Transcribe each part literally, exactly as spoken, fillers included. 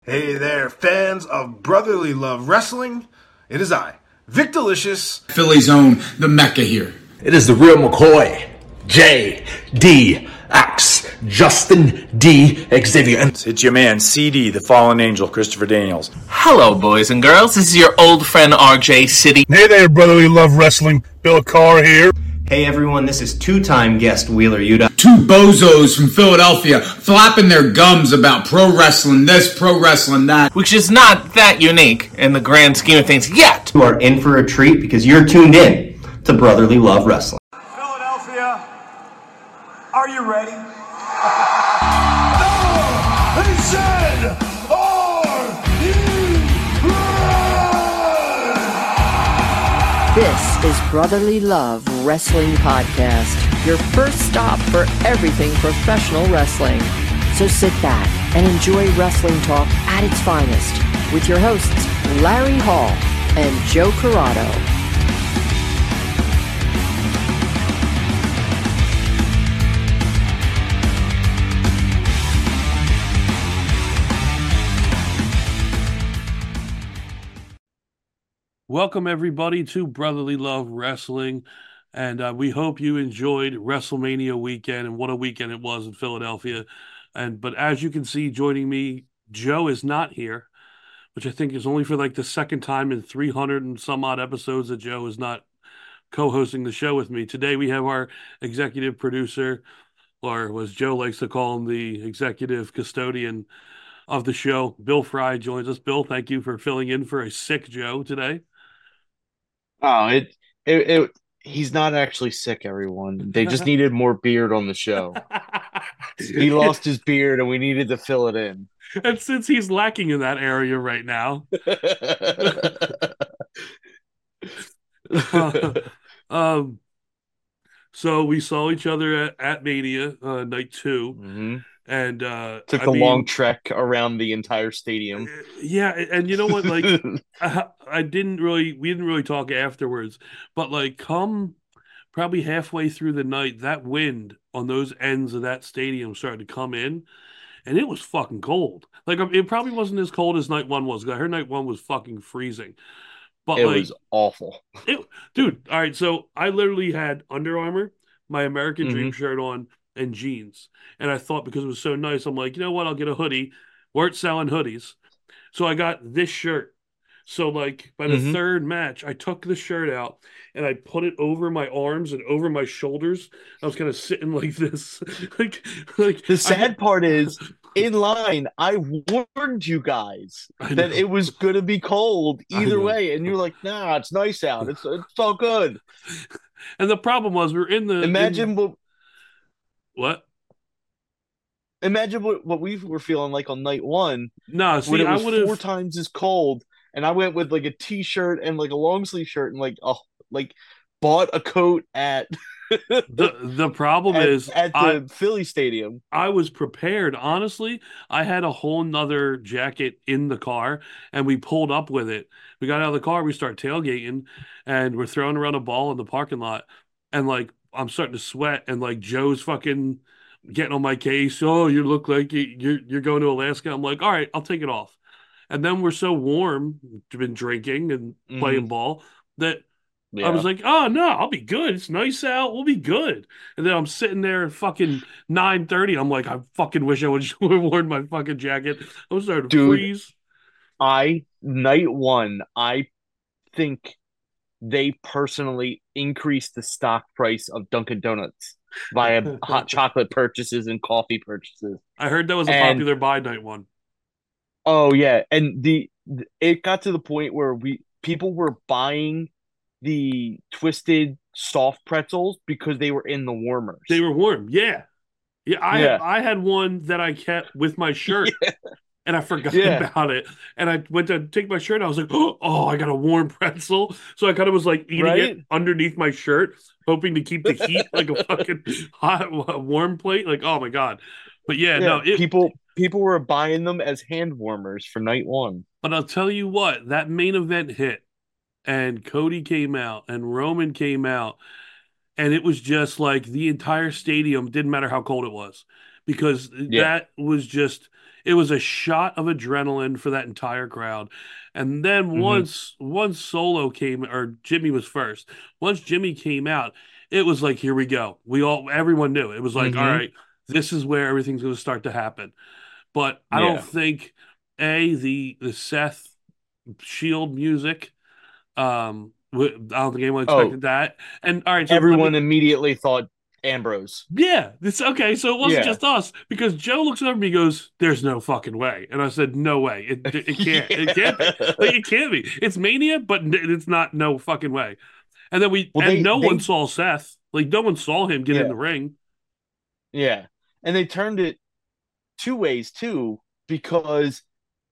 Hey there, fans of Brotherly Love Wrestling. It is I, Vic Delicious, Philly's own, the Mecca here. It is the real McCoy, J D X, Justin D Xavier. And it's your man, C D, the fallen angel, Christopher Daniels. Hello, boys and girls. This is your old friend, R J City. Hey there, Brotherly Love Wrestling. Bill Carr here. Hey everyone, this is two-time guest Wheeler Yuta. Two bozos from Philadelphia flapping their gums about pro wrestling this, pro wrestling that. Which is not that unique in the grand scheme of things yet. You are in for a treat because you're tuned in to Brotherly Love Wrestling. Philadelphia, are you ready? No! He said, are you ready? This is Brotherly Love Wrestling Podcast, your first stop for everything professional wrestling. So sit back and enjoy wrestling talk at its finest with your hosts, Larry Hall and Joe Corrado. Welcome, everybody, to Brotherly Love Wrestling, and uh, we hope you enjoyed WrestleMania weekend, and what a weekend it was in Philadelphia. And But as you can see, joining me, Joe is not here, which I think is only for like the second time in three hundred and some odd episodes that Joe is not co-hosting the show with me. Today we have our executive producer, or as Joe likes to call him, the executive custodian of the show, Bill Fry joins us. Bill, thank you for filling in for a sick Joe today. Oh, it, it, it, he's not actually sick, everyone. They just needed more beard on the show. He lost his beard, and we needed to fill it in. And since he's lacking in that area right now, uh, um, so we saw each other at, at Mania uh, night two. Mm-hmm. And uh, took I a mean, long trek around the entire stadium. Yeah, and you know what? Like, I, I didn't really, we didn't really talk afterwards, but like, come probably halfway through the night, that wind on those ends of that stadium started to come in, and it was fucking cold. Like, it probably wasn't as cold as night one was. I heard night one was fucking freezing, but it like, was awful, it, dude. All right, so I literally had Under Armour, my American mm-hmm. Dream shirt on, and jeans. And I thought because it was so nice, I'm like, you know what? I'll get a hoodie. Weren't selling hoodies. So I got this shirt. So like by the mm-hmm. third match, I took the shirt out and I put it over my arms and over my shoulders. I was kind of sitting like this. like, like the sad I, part is in line, I warned you guys that it was going to be cold either way. And you're like, nah, it's nice out. It's, it's all good. And the problem was we we're in the... Imagine in, what... What? Imagine what, what we were feeling like on night one. No, see, when it was I would four times as cold, and I went with like a t-shirt and like a long sleeve shirt, and like oh, like bought a coat at the the problem at, is at the I, Philly Stadium. I was prepared. Honestly, I had a whole nother jacket in the car, and we pulled up with it. We got out of the car, we start tailgating, and we're throwing around a ball in the parking lot, and like I'm starting to sweat, and like Joe's fucking getting on my case. Oh, you look like you're you're going to Alaska. I'm like, all right, I'll take it off. And then we're so warm, been drinking and mm-hmm. playing ball, that yeah. I was like, oh no, I'll be good. It's nice out. We'll be good. And then I'm sitting there at fucking nine thirty. I'm like, I fucking wish I would have worn my fucking jacket. I was starting to Dude, freeze. I night one, I think they personally increased the stock price of Dunkin' Donuts via hot chocolate purchases and coffee purchases. I heard that was a and, popular buy night one. Oh yeah, and the it got to the point where we people were buying the twisted soft pretzels because they were in the warmers. They were warm, yeah, yeah. I yeah. I had one that I kept with my shirt. Yeah. And I forgot yeah. about it. And I went to take my shirt. And I was like, oh, I got a warm pretzel. So I kind of was like eating right? it underneath my shirt, hoping to keep the heat like a fucking hot, warm plate. Like, oh my God. But yeah, yeah no. It, people people were buying them as hand warmers for night one. But I'll tell you what, that main event hit. And Cody came out. And Roman came out. And it was just like the entire stadium, didn't matter how cold it was. Because yeah. that was just... it was a shot of adrenaline for that entire crowd. And then Mm-hmm. once once Solo came, or Jimmy was first. Once Jimmy came out, it was like, here we go. We all everyone knew. It was like, Mhm. all right, this is where everything's going to start to happen. But I Yeah. don't think a the the Seth Shield music. Um, w- I don't think anyone expected Oh. that. And all right, so let Everyone me- immediately thought Ambrose. yeah, it's okay. So it wasn't Yeah. just us, because Joe looks over at me and goes, "There's no fucking way," and I said, "No way. It it can't. It can't be. Like, it can't be. It's Mania, but n- it's not. No fucking way." And then we Well, and they- no they- one saw Seth. Like, no one saw him get in Yeah. the ring. Yeah. And they turned it two ways too, because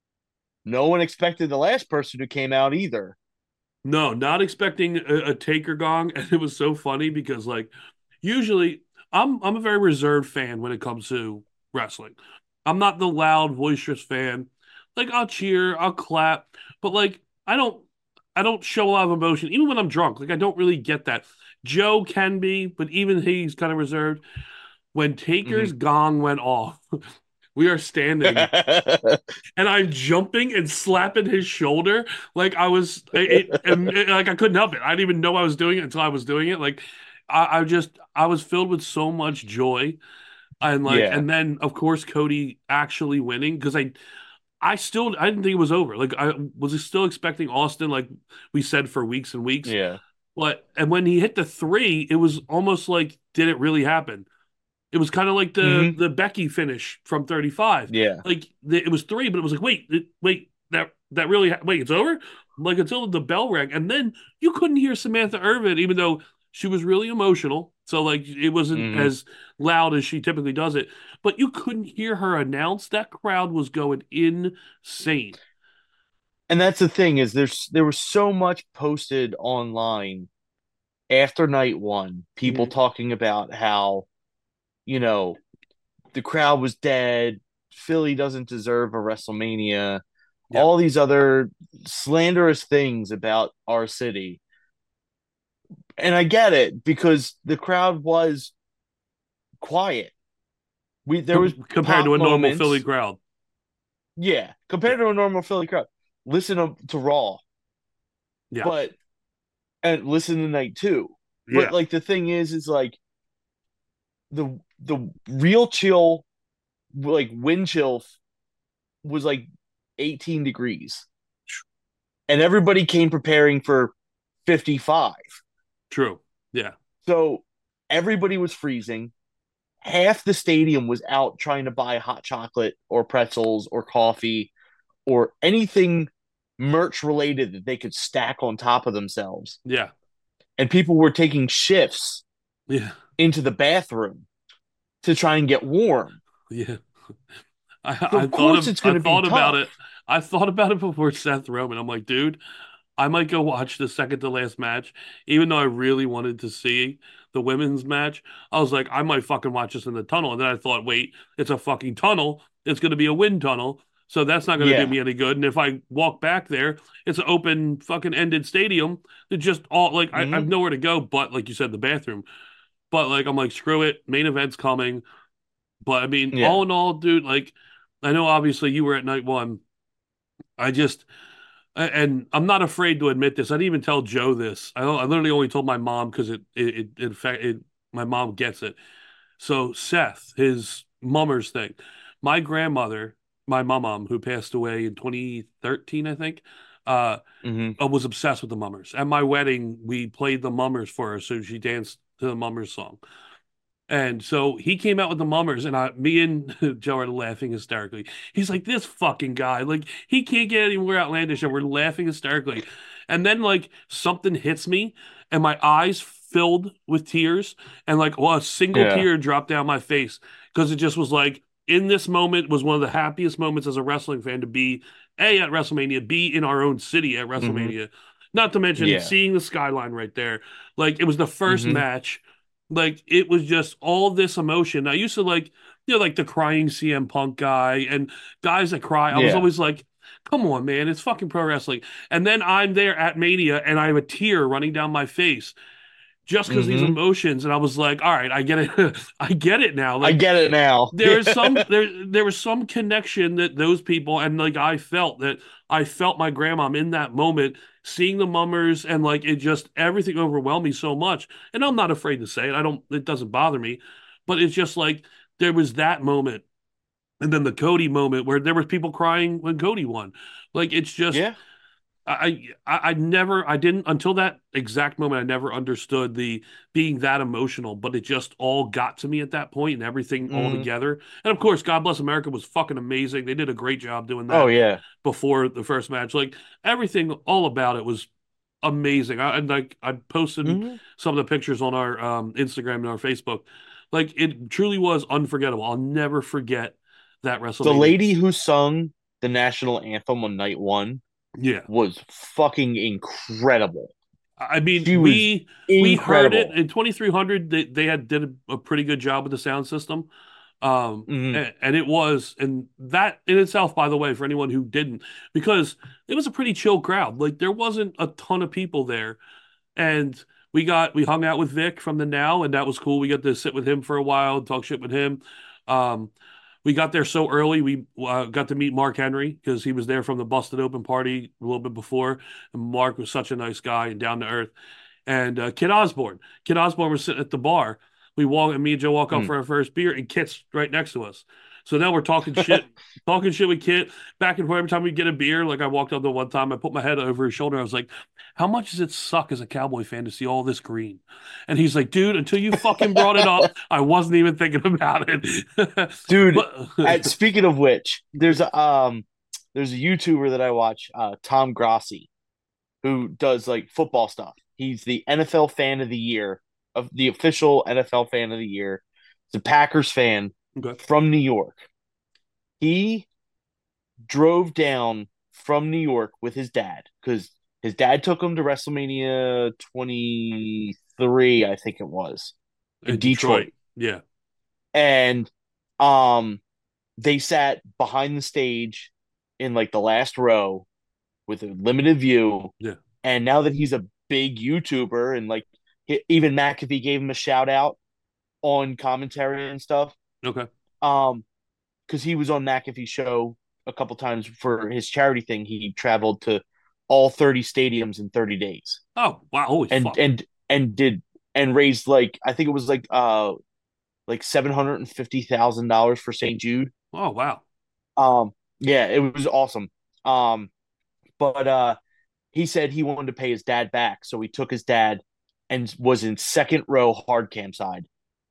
no one expected the last person who came out either. No, not expecting a, a Taker gong, and it was so funny because, like, usually I'm I'm a very reserved fan when it comes to wrestling. I'm not the loud, boisterous fan. Like, I'll cheer, I'll clap, but like I don't I don't show a lot of emotion, even when I'm drunk. Like, I don't really get that. Joe can be, but even he's kind of reserved. When Taker's gong went off, we are standing and I'm jumping and slapping his shoulder like I was it, it- it- like I couldn't help it. I didn't even know I was doing it until I was doing it. Like I, I just I was filled with so much joy. And like Yeah. and then of course Cody actually winning, because I I still I didn't think it was over. Like, I was still expecting Austin, like we said for weeks and weeks. Yeah. But and when he hit the three, it was almost like, did it really happen? It was kind of like the Mhm. the Becky finish from thirty-five. Yeah. Like the, it was three, but it was like, wait, it, wait, that that really ha- wait, it's over? Like, until the bell rang, and then you couldn't hear Samantha Irvin, even though she was really emotional. So like, it wasn't Mhm. as loud as she typically does it, but you couldn't hear her announce. That crowd was going insane. And that's the thing, is there's there was so much posted online after night one, people Mhm. talking about how, you know, the crowd was dead, Philly doesn't deserve a WrestleMania, Yeah. all these other slanderous things about our city. And I get it, because the crowd was quiet. We there was compared to pop a normal moments. Philly crowd. Yeah, compared to a normal Philly crowd. Listen to, to Raw, Yeah. but and listen to night two. Yeah. But like the thing is, is like the the real chill, like wind chill, was like eighteen degrees, and everybody came preparing for fifty-five. True. Yeah. So everybody was freezing. Half the stadium was out trying to buy hot chocolate or pretzels or coffee or anything merch related that they could stack on top of themselves. Yeah. And people were taking shifts Yeah. into the bathroom to try and get warm. Yeah. I, So I of thought course of- it's gonna I be thought about tough. it. I thought about it before Seth Roman. I'm like, dude, I might go watch the second to last match, even though I really wanted to see the women's match. I was like, I might fucking watch this in the tunnel. And then I thought, wait, it's a fucking tunnel. It's going to be a wind tunnel. So that's not going to Yeah. do me any good. And if I walk back there, it's an open fucking ended stadium. It's just all like, I, I have Mhm. nowhere to go but, like you said, the bathroom. But like, I'm like, screw it. Main event's coming. But I mean, Yeah. all in all, dude, like, I know obviously you were at night one. I just, a- and I'm not afraid to admit this. I didn't even tell Joe this. I, I literally only told my mom because it, it, it, in fact, it, my mom gets it. So Seth, his mummers thing, my grandmother, my mom, who passed away in twenty thirteen, I think, uh, Mhm. uh, was obsessed with the mummers. At my wedding, we played the mummers for her, so she danced to the mummers song. And so he came out with the mummers, and I, me and Joe are laughing hysterically. He's like, this fucking guy, like, he can't get any more outlandish, and we're laughing hysterically. And then, like, something hits me, and my eyes filled with tears, and, like, well, a single Yeah. tear dropped down my face, because it just was like, in this moment was one of the happiest moments as a wrestling fan to be, A, at WrestleMania, B, in our own city at WrestleMania. Not to mention Yeah. seeing the skyline right there. Like, it was the first Mhm. match. Like, it was just all this emotion. I used to like, you know, like the crying C M Punk guy and guys that cry. I was Yeah. always like, come on, man, it's fucking pro wrestling. And then I'm there at Mania and I have a tear running down my face just because these Mhm. emotions. And I was like, all right, I get it. I get it now. I Like, get it now. there is some there there was some connection that those people, and like I felt that I felt my grandma in that moment, seeing the mummers, and like it just everything overwhelmed me so much. And I'm not afraid to say it. I don't. It doesn't bother me, but it's just like there was that moment, and then the Cody moment where there was people crying when Cody won. Like it's just. Yeah. I, I I never I didn't until that exact moment I never understood the being that emotional, but it just all got to me at that point and everything all Mhm. together. And of course, God Bless America was fucking amazing. They did a great job doing that Oh yeah. before the first match. Like everything all about it was amazing. I and like I posted Mhm. some of the pictures on our um, Instagram and our Facebook. Like it truly was unforgettable. I'll never forget that WrestleMania. The lady who sung the national anthem on night one Yeah. was fucking incredible. I mean, She was we we heard it incredible. in twenty-three hundred. They they had did a, a pretty good job with the sound system, um, Mhm. and, and it was, and that in itself, by the way, for anyone who didn't, because it was a pretty chill crowd. Like there wasn't a ton of people there, and we got we hung out with Vic from the Now, and that was cool. We got to sit with him for a while, talk shit with him. Um, we got there so early. We uh, got to meet Mark Henry because he was there from the Busted Open party a little bit before. And Mark was such a nice guy and down to earth. And uh, Kid Osborne. Kid Osborne was sitting at the bar. We walk, and me and Joe walk up Hmm. for our first beer, and Kit's right next to us. So now we're talking shit, talking shit with Kit back and forth every time we get a beer. Like I walked up to one time, I put my head over his shoulder. I was like, "How much does it suck as a Cowboy fan to see all this green?" And he's like, "Dude, until you fucking brought it up, I wasn't even thinking about it." Dude, But- at, speaking of which, there's a um there's a YouTuber that I watch, uh, Tom Grossi, who does like football stuff. He's the N F L fan of the year, of the official N F L fan of the year. He's a Packers fan Okay. from New York. He drove down from New York with his dad because his dad took him to WrestleMania twenty-three, I think it was, in In Detroit. Yeah. And um they sat behind the stage in like the last row with a limited view. Yeah. And now that he's a big YouTuber, and like he- even McAfee gave him a shout out on commentary and stuff, Okay. um because he was on McAfee's show a couple times for his charity thing. He traveled to all thirty stadiums in thirty days Oh wow! Holy and fuck! and and did and raised like I think it was like uh like seven hundred and fifty thousand dollars for Saint Jude. Oh wow! Um, yeah, it was awesome. Um, but uh, he said he wanted to pay his dad back, so he took his dad and was in second row hard cam side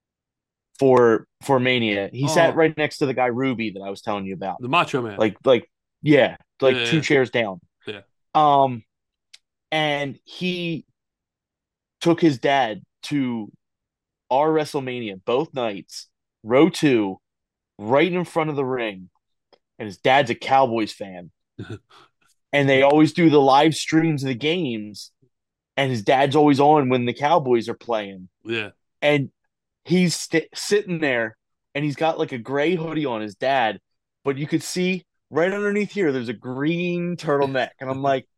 for for Mania. He Oh. sat right next to the guy Ruby that I was telling you about. The Macho Man. Like like yeah, like Yeah, two yeah. chairs down. Yeah. Um, and he took his dad to our WrestleMania both nights, row two, right in front of the ring. And his dad's a Cowboys fan. And they always do the live streams of the games. And his dad's always on when the Cowboys are playing. Yeah. And he's st- sitting there and he's got like a gray hoodie on his dad. But you could see right underneath here, there's a green turtleneck. And I'm like,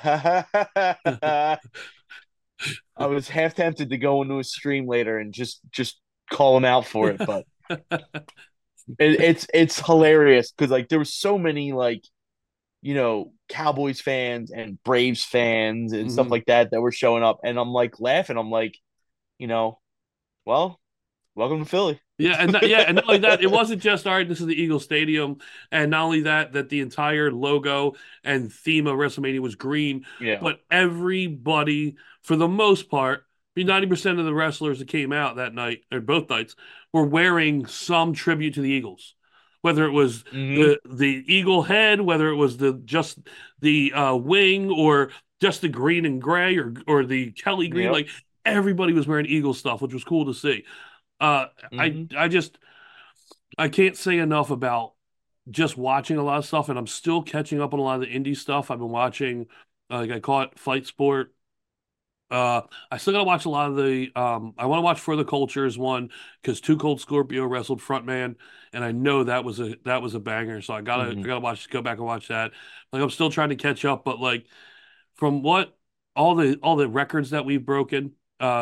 I was half tempted to go into a stream later and just just call him out for it, but it, it's it's hilarious because like there were so many like you know Cowboys fans and Braves fans and stuff Mhm. like that that were showing up, and I'm like laughing. I'm like, you know, well, welcome to Philly. Yeah, and not, yeah, and not only that, it wasn't just all right. This is the Eagle Stadium, and not only that, that the entire logo and theme of WrestleMania was green, Yeah. but everybody, for the most part, ninety percent of the wrestlers that came out that night or both nights were wearing some tribute to the Eagles, whether it was Mhm. the the eagle head, whether it was the just the uh, wing, or just the green and gray, or or the Kelly green. Yep. Like everybody was wearing Eagle stuff, which was cool to see. Uh, Mhm. I I just I can't say enough about just watching a lot of stuff, and I'm still catching up on a lot of the indie stuff. I've been watching, uh, like I call it Fight Sport. Uh, I still gotta watch a lot of the. Um, I want to watch For the Cultures one because Too Cold Scorpio wrestled Frontman, and I know that was a that was a banger. So I gotta Mhm. I gotta watch go back and watch that. Like I'm still trying to catch up, but like from what all the all the records that we've broken, uh,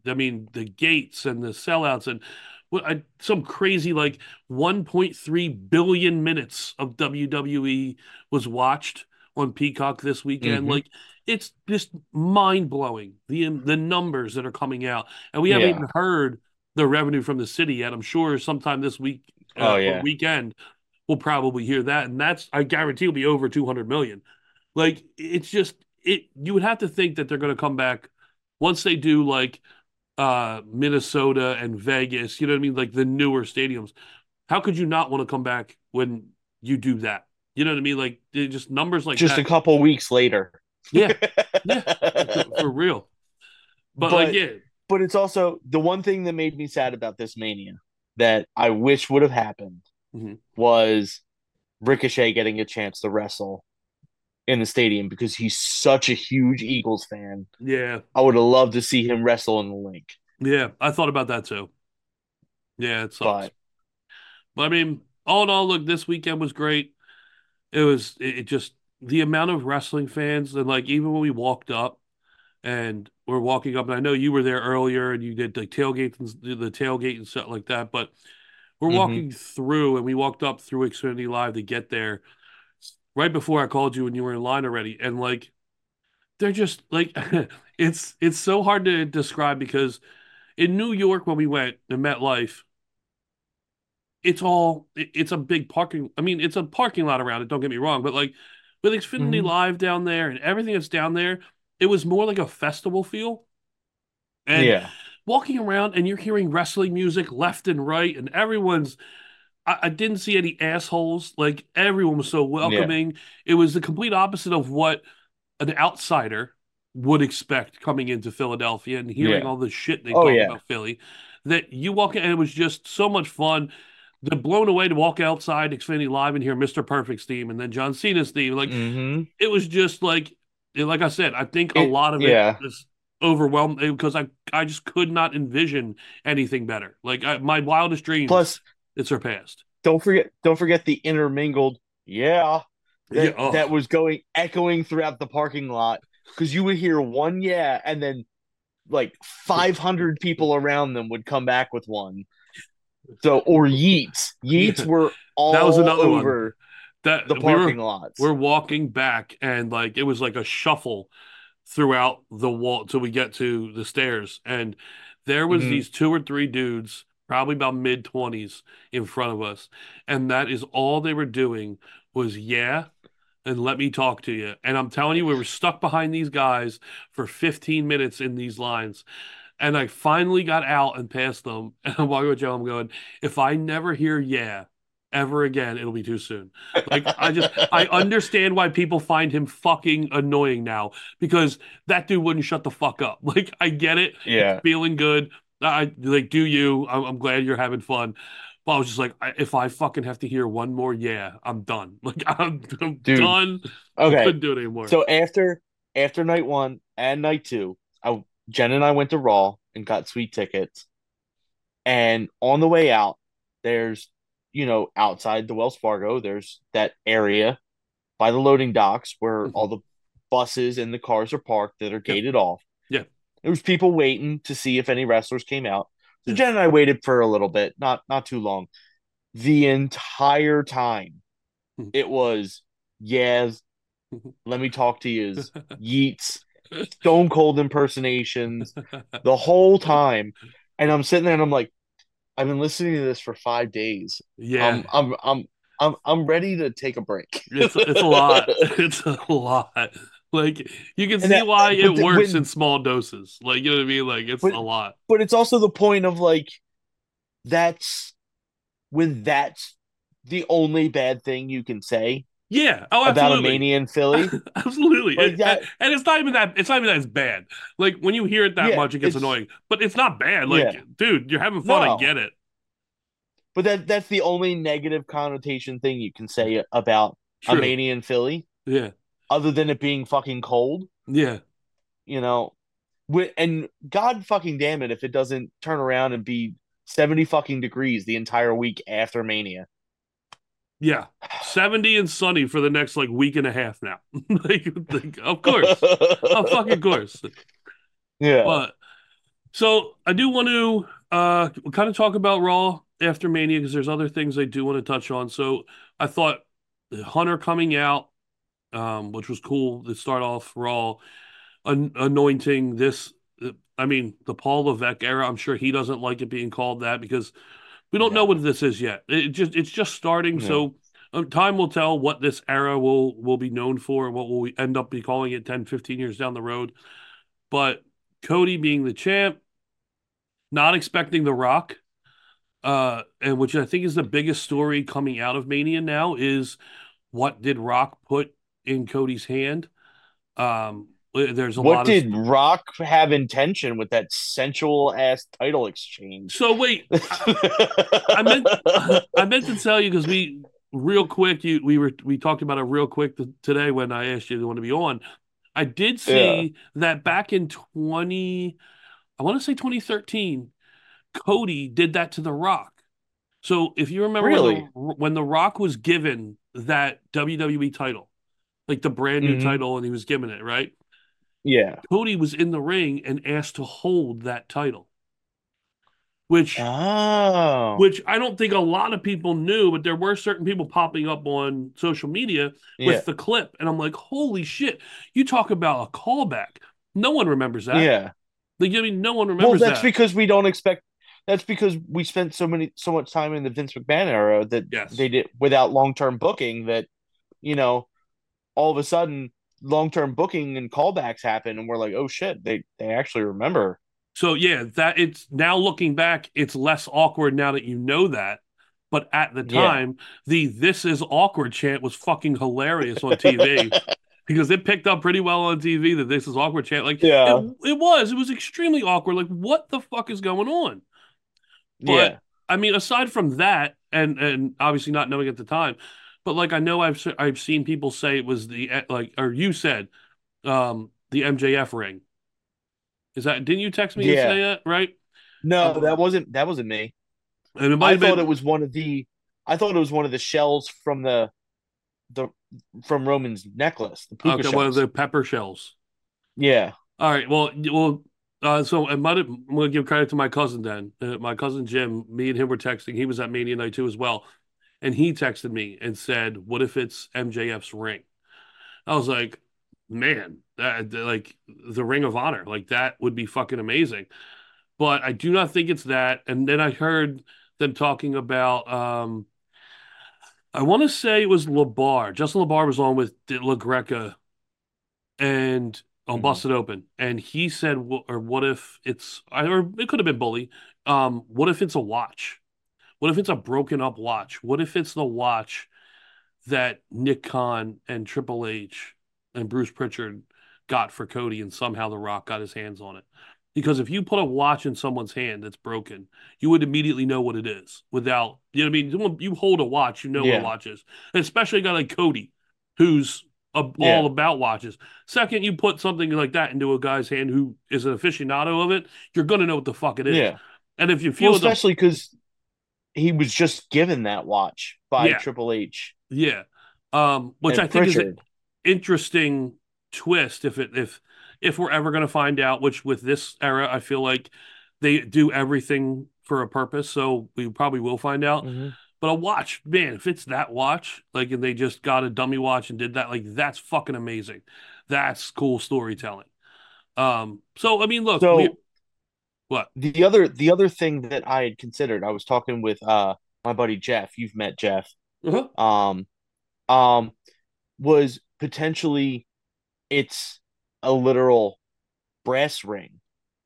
I mean, the gates and the sellouts and what I, some crazy like one point three billion minutes of W W E was watched on Peacock this weekend. Mhm. Like it's just mind blowing the the numbers that are coming out, and we haven't Yeah. even heard the revenue from the city yet. I'm sure sometime this week Oh, uh, or yeah. weekend we'll probably hear that, and that's I guarantee will be over two hundred million. Like it's just it. You would have to think that they're going to come back once they do like uh Minnesota and Vegas. You know what I mean? Like the newer stadiums. How could you not want to come back when you do that? You know what I mean? Like it just numbers like Just that. a couple weeks later. Yeah, yeah, for real. But, But, like, yeah, but it's also the one thing that made me sad about this Mania that I wish would have happened Mhm. was Ricochet getting a chance to wrestle in the stadium because he's such a huge Eagles fan. yeah, I would have loved to see him wrestle in the link. yeah. I thought about that too. Yeah, it sucks. But But I mean, all in all, look, this weekend was great. It was it, it just the amount of wrestling fans and like even when we walked up and we're walking up, and I know you were there earlier and you did the tailgate and the tailgate and stuff like that, but we're Mhm. walking through and we walked up through Xfinity Live to get there right before I called you and you were in line already. And like they're just like it's it's so hard to describe because in New York when we went to MetLife, it's all it- it's a big parking. I mean, it's a parking lot around it. Don't get me wrong, but like with Xfinity Mhm. Live down there and everything that's down there, it was more like a festival feel. And yeah, walking around and you're hearing wrestling music left and right, and everyone's. I, I didn't see any assholes. Like everyone was so welcoming. It was the complete opposite of what an outsider would expect coming into Philadelphia and hearing Yeah. all the shit they Oh, talk yeah. about Philly. That you walk in and it was just so much fun. The blown away to walk outside Xfinity Live and hear Mister Perfect's theme and then John Cena's theme. Like Mhm. it was just like, like I said, I think a It- lot of it yeah. was overwhelmed because I I just could not envision anything better. Like I, my wildest dreams, Plus, it surpassed. don't forget don't forget the intermingled yeah that, Yeah, oh. that was going echoing throughout the parking lot because you would hear one yeah and then like five hundred people around them would come back with one. So or yeets yeets Yeah. were all That was another one. over That the we were- parking lots. We're walking back and like it was like a shuffle throughout the wall till we get to the stairs. And there was Mhm. these two or three dudes, probably about mid twenties, in front of us. And that is all they were doing was yeah, and let me talk to you. And I'm telling you, we were stuck behind these guys for fifteen minutes in these lines. And I finally got out and past them. And I'm walking with Joe, I'm going, if I never hear yeah ever again, it'll be too soon. Like I just I understand why people find him fucking annoying now because that dude wouldn't shut the fuck up. Like I get it. Yeah. Feeling good. I like do you. I'm, I'm glad you're having fun. But I was just like, I, if I fucking have to hear one more yeah, I'm done. Like I'm, I'm Dude. done. I Okay. couldn't do it anymore. So after after night one and night two, I Jen and I went to Raw and got sweet tickets. And on the way out, there's you know, outside the Wells Fargo, there's that area by the loading docks where Mhm. all the buses and the cars are parked that are gated off. Yeah. There was people waiting to see if any wrestlers came out. So Yeah. Jen and I waited for a little bit, not not too long. The entire time, Mhm. it was yes, Mhm. let me talk to you, yeets, stone cold impersonations the whole time. And I'm sitting there and I'm like, I've been listening to this for five days. Yeah. I'm I'm I'm I'm I'm ready to take a break. It's it's a lot. It's a lot. Like you can And see that- why but it the- works when- in small doses. Like you know what I mean? Like it's But- a lot. But it's also the point of like that's when that's the only bad thing you can say Yeah. Oh, about a absolutely. Mania in Philly. Absolutely. Like And- that- and it's not even that it's not even that it's bad. Like when you hear it that Yeah, much, it gets it's- annoying. But it's not bad. Like, Yeah. dude, you're having fun. No. I get it. But that that's the only negative connotation thing you can say about a True. Mania in Philly, Yeah. other than it being fucking cold. Yeah. You know, Wi- and God fucking damn it if it doesn't turn around and be seventy fucking degrees the entire week after Mania. Yeah. seventy and sunny for the next like week and a half now. like, like, of course. Of fucking course. Yeah. But So I do want to uh, kind of talk about Raw after Mania because there's other things I do want to touch on. So I thought Hunter coming out, um, which was cool to start off Raw, an- anointing this. I mean, the Paul Levesque era. I'm sure he doesn't like it being called that because we don't know what this is yet. It just it's just starting. Yeah. So um, time will tell what this era will will be known for and what will we end up be calling it ten, fifteen years down the road. But Cody being the champ, not expecting The Rock, uh, and which I think is the biggest story coming out of Mania now is what did Rock put in Cody's hand? Um, there's a What lot did of Rock have intention with that sensual ass title exchange? So wait, I, I meant I meant to tell you because we real quick you we were we talked about it real quick th- today when I asked you to want to be on. I did see Yeah. that back in twenty, I want to say twenty thirteen, Cody did that to The Rock. So if you remember when, Really? the, when The Rock was given that W W E title, like the brand new Mhm. title, and he was given it, right? Yeah. Cody was in the ring and asked to hold that title, which Oh. which I don't think a lot of people knew, but there were certain people popping up on social media with Yeah. the clip, and I'm like, holy shit! You talk about a callback. No one remembers that. Yeah. Like, I mean, no one Well, remembers that's that. because we don't expect. That's because we spent so many so much time in the Vince McMahon era that Yes. they did without long term booking. That you know, all of a sudden, long term booking and callbacks happen, and we're like, oh shit, they they actually remember. So yeah, that it's now looking back, it's less awkward now that you know that. But at the Yeah. time, the "This is awkward" chant was fucking hilarious on T V because it picked up pretty well on T V. That "This is awkward" chant, like Yeah. it, it was, it was extremely awkward. Like, what the fuck is going on? But Yeah. I mean, aside from that, and and obviously not knowing at the time, but like I know I've se- I've seen people say it was the eh, like, or you said, um, the M J F ring. Is that? Didn't you text me and Yeah. say that? Right? No, Um, that wasn't that wasn't me. And it might I have been. thought it was one of the. I thought it was one of the shells from the, the from Roman's necklace, the puka Okay, one of shells. the pepper shells. Yeah. All right. Well, y- well. Uh, so I might have, I'm going to give credit to my cousin then. Uh, my cousin Jim. Me and him were texting. He was at Mania Night too as well, and he texted me and said, "What if it's M J F's ring?" I was like, "Man, that like the Ring of Honor, like that would be fucking amazing." But I do not think it's that. And then I heard them talking about. Um, I want to say it was LeBar. Justin LeBar was on with La Greca and on Mhm. Busted Open, and he said, "Wh- "Or what if it's? Or it could have been Bully. Um, what if it's a watch? What if it's a broken up watch? What if it's the watch that Nick Khan and Triple H and Bruce Pritchard got for Cody, and somehow The Rock got his hands on it?" Because if you put a watch in someone's hand that's broken, you would immediately know what it is without, you know what I mean? You hold a watch, you know what Yeah. a watch is. And especially a guy like Cody, who's a, Yeah. all about watches. Second, you put something like that into a guy's hand who is an aficionado of it, you're going to know what the fuck it is. Yeah. And if you feel Well, the- especially because he was just given that watch by Yeah. Triple H. Yeah. Um, which and I think is an Pritchard. interesting twist if it if if we're ever going to find out, which with this era I feel like they do everything for a purpose, so we probably will find out. Mhm. But a watch, man, if it's that watch, like, and they just got a dummy watch and did that, like, that's fucking amazing. That's cool storytelling. Um, so I mean, look, So we, what? the other the other thing that I had considered, I was talking with uh my buddy Jeff. You've met Jeff. Uh-huh. Um, um, was potentially it's a literal brass ring,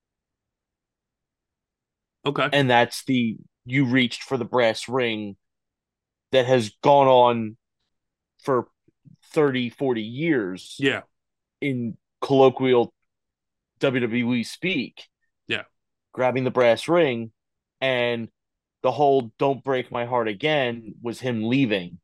Okay. and that's the you reached for the brass ring that has gone on for thirty, forty years Yeah. in colloquial W W E speak. Yeah. Grabbing the brass ring, and the whole "Don't break my heart again" was him leaving.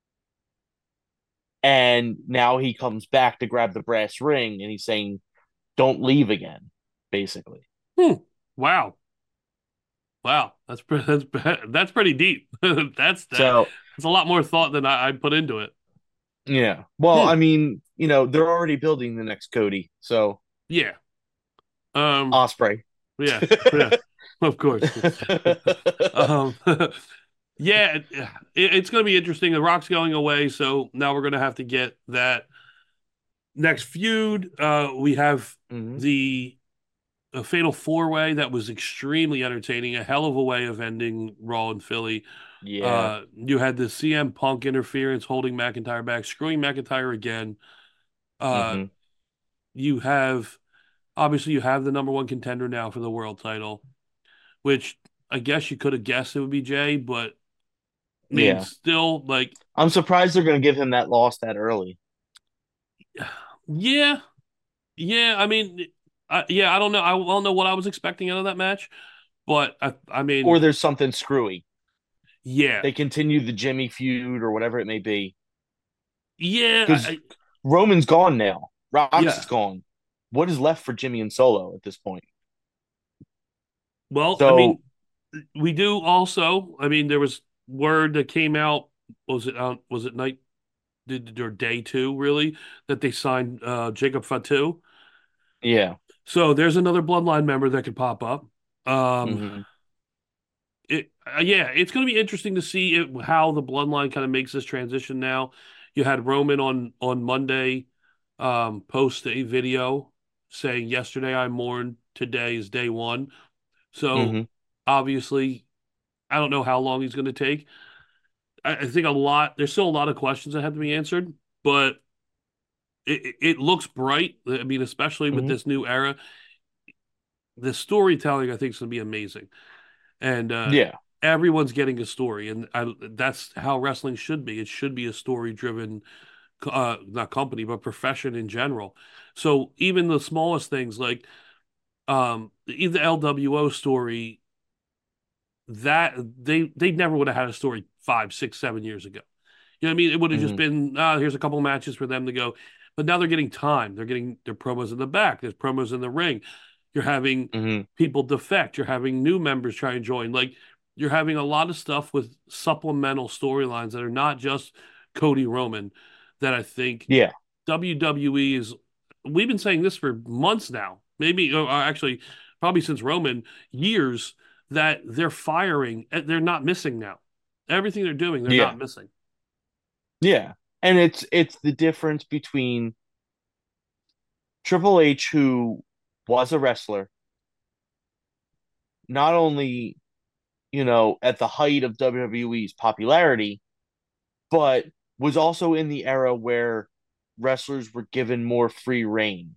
And now he comes back to grab the brass ring, and he's saying, "Don't leave again," basically. Hmm. Wow. Wow. That's pre- that's that's pretty deep. that's that, So, that's a lot more thought than I, I put into it. yeah. Well, Hmm. I mean, you know, they're already building the next Cody. So, Yeah. Um. Osprey. Yeah, yeah, of course. um, yeah, it, it's going to be interesting. The Rock's going away, so now we're going to have to get that next feud. Uh, we have Mhm. the a fatal four way that was extremely entertaining, a hell of a way of ending Raw in Philly. Yeah. Uh, you had the C M Punk interference holding McIntyre back, screwing McIntyre again. Uh, Mhm. You have obviously you have the number one contender now for the world title, which I guess you could have guessed it would be Jay, but I mean, Yeah. still like, I'm surprised they're going to give him that loss that early. yeah, yeah. I mean, I, yeah, I don't know. I don't know what I was expecting out of that match, but I, I mean, Or there's something screwy. yeah, They continue the Jimmy feud or whatever it may be. yeah, Because I, Roman's gone now. Rock's Yeah. is gone. What is left for Jimmy and Solo at this point? well, I So- mean, we do also. I mean, there was word that came out. Was it out? Was it night? Did or day two really that they signed uh, Jacob Fatu? Yeah. So there's another bloodline member that could pop up. Um, Mhm. it uh, yeah, it's going to be interesting to see it, how the bloodline kind of makes this transition now. You had Roman on on Monday um, post a video saying yesterday I mourned, today is day one. So Mhm. obviously, I don't know how long he's going to take. I, I think a lot. There's still a lot of questions that have to be answered, but it, it- it looks bright. I mean, especially with Mhm. this new era, the storytelling I think is going to be amazing, and uh, Yeah. everyone's getting a story, and I, that's how wrestling should be. It should be a story-driven, uh, not company, but profession in general. So even the smallest things like um, the the L W O story, that they they never would have had a story five, six, seven years ago. You know what I mean? It would have just Mhm. been, ah, here's a couple matches for them to go. But now they're getting time. They're getting their promos in the back. There's promos in the ring. You're having Mhm. people defect. You're having new members try and join. Like, you're having a lot of stuff with supplemental storylines that are not just Cody Roman, that I think Yeah. W W E is. We've been saying this for months now. Maybe, or actually, probably since Roman, years, that they're firing. They're not missing now. Everything they're doing, they're Yeah. not missing. Yeah. And it's it's the difference between Triple H, who was a wrestler, not only, you know, at the height of W W E's popularity, but was also in the era where wrestlers were given more free reign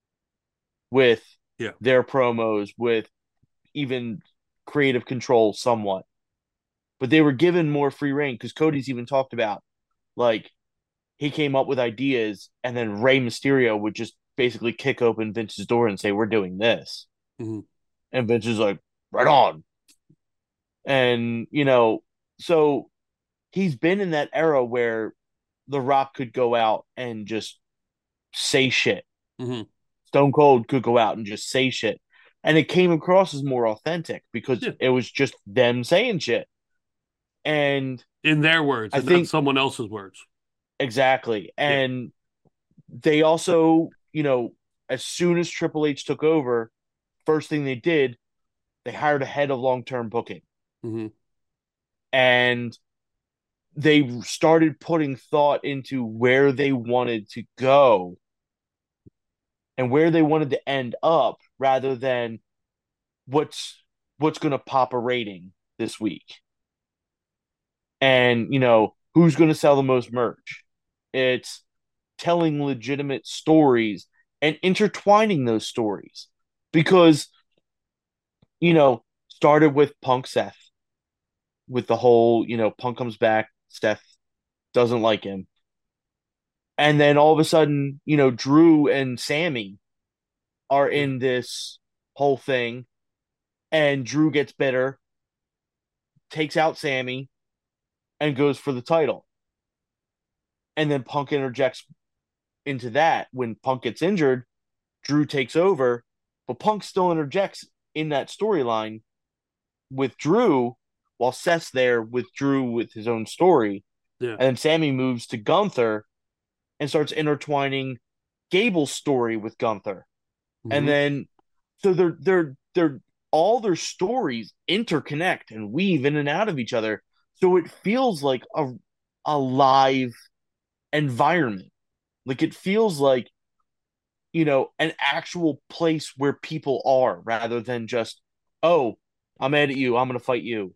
with Yeah. their promos, with even creative control somewhat. But they were given more free reign because Cody's even talked about, like, he came up with ideas and then Rey Mysterio would just basically kick open Vince's door and say, "We're doing this." Mhm. And Vince is like, "Right on." And, you know, so he's been in that era where The Rock could go out and just say shit. Mhm. Stone Cold could go out and just say shit. And it came across as more authentic because Yeah. it was just them saying shit. And In their words, I and think not someone else's words. exactly. And they also, you know, as soon as Triple H took over, first thing they did, they hired a head of long-term booking. hmm And they started putting thought into where they wanted to go and where they wanted to end up rather than what's what's going to pop a rating this week. And, you know, who's going to sell the most merch? It's telling legitimate stories and intertwining those stories because, you know, started with Punk Seth with the whole, you know, Punk comes back, Seth doesn't like him. And then all of a sudden, you know, Drew and Sammy are in this whole thing, and Drew gets bitter, takes out Sammy, and goes for the title. And then Punk interjects into that. When Punk gets injured, Drew takes over, but Punk still interjects in that storyline with Drew while Seth's there with Drew with his own story. Yeah. And then Sammy moves to Gunther and starts intertwining Gable's story with Gunther. Mhm. And then so they're they're they're all their stories interconnect and weave in and out of each other. So it feels like a, a live environment. Like it feels like, you know, an actual place where people are rather than just, oh, I'm mad at you, I'm going to fight you.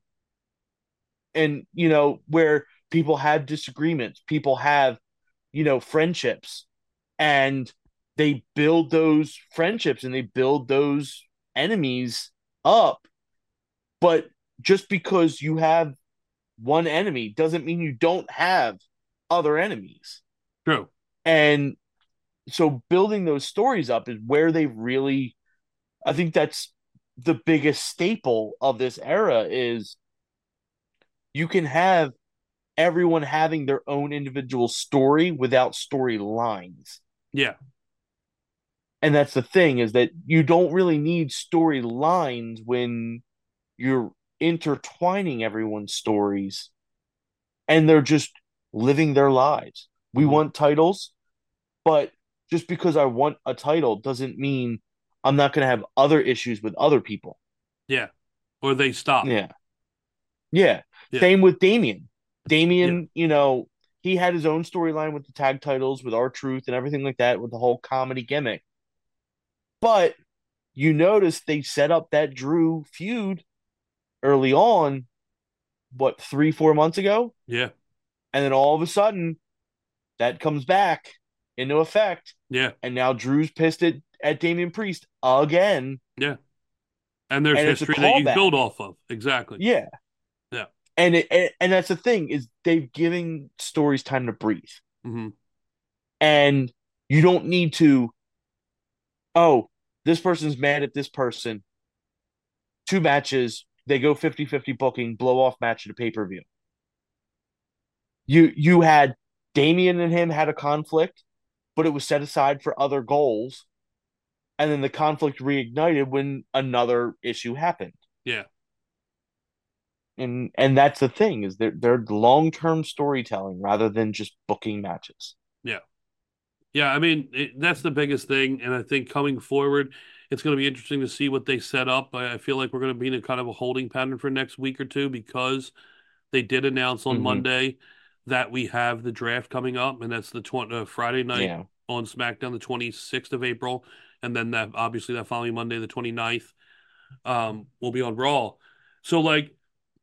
And, you know, where people have disagreements, people have, you know, friendships, and they build those friendships and they build those enemies up. But just because you have one enemy doesn't mean you don't have other enemies. True. And so building those stories up is where they really, I think that's the biggest staple of this era is you can have everyone having their own individual story without storylines. Yeah. And that's the thing is that you don't really need storylines when you're intertwining everyone's stories and they're just living their lives. We mm-hmm. want titles, but just because I want a title doesn't mean I'm not going to have other issues with other people. Yeah. Or they stop. Yeah. Yeah. yeah. Same with Damian. Damian, yeah. you know, he had his own storyline with the tag titles, with R-Truth and everything like that, with the whole comedy gimmick. But you notice they set up that Drew feud early on, what, three, four months ago? Yeah. And then all of a sudden, that comes back into effect. Yeah. And now Drew's pissed at, at Damian Priest again. Yeah. And there's and history that you build off of. Exactly. Yeah. Yeah. And it, and, and that's the thing is they've given stories time to breathe. Mm-hmm. And you don't need to, oh, this person's mad at this person. Two matches, they go fifty-fifty booking, blow off match at a pay-per-view. You you had Damian and him had a conflict, but it was set aside for other goals. And then the conflict reignited when another issue happened. Yeah. And and that's the thing, is they're, they're long-term storytelling rather than just booking matches. Yeah. Yeah, I mean, it, that's the biggest thing. And I think coming forward, it's going to be interesting to see what they set up. I, I feel like we're going to be in a kind of a holding pattern for next week or two because they did announce on mm-hmm. Monday that we have the draft coming up, and that's the tw- uh, Friday night yeah. on SmackDown, the twenty-sixth of April. And then that obviously that following Monday, the twenty-ninth, um, will be on Raw. So, like,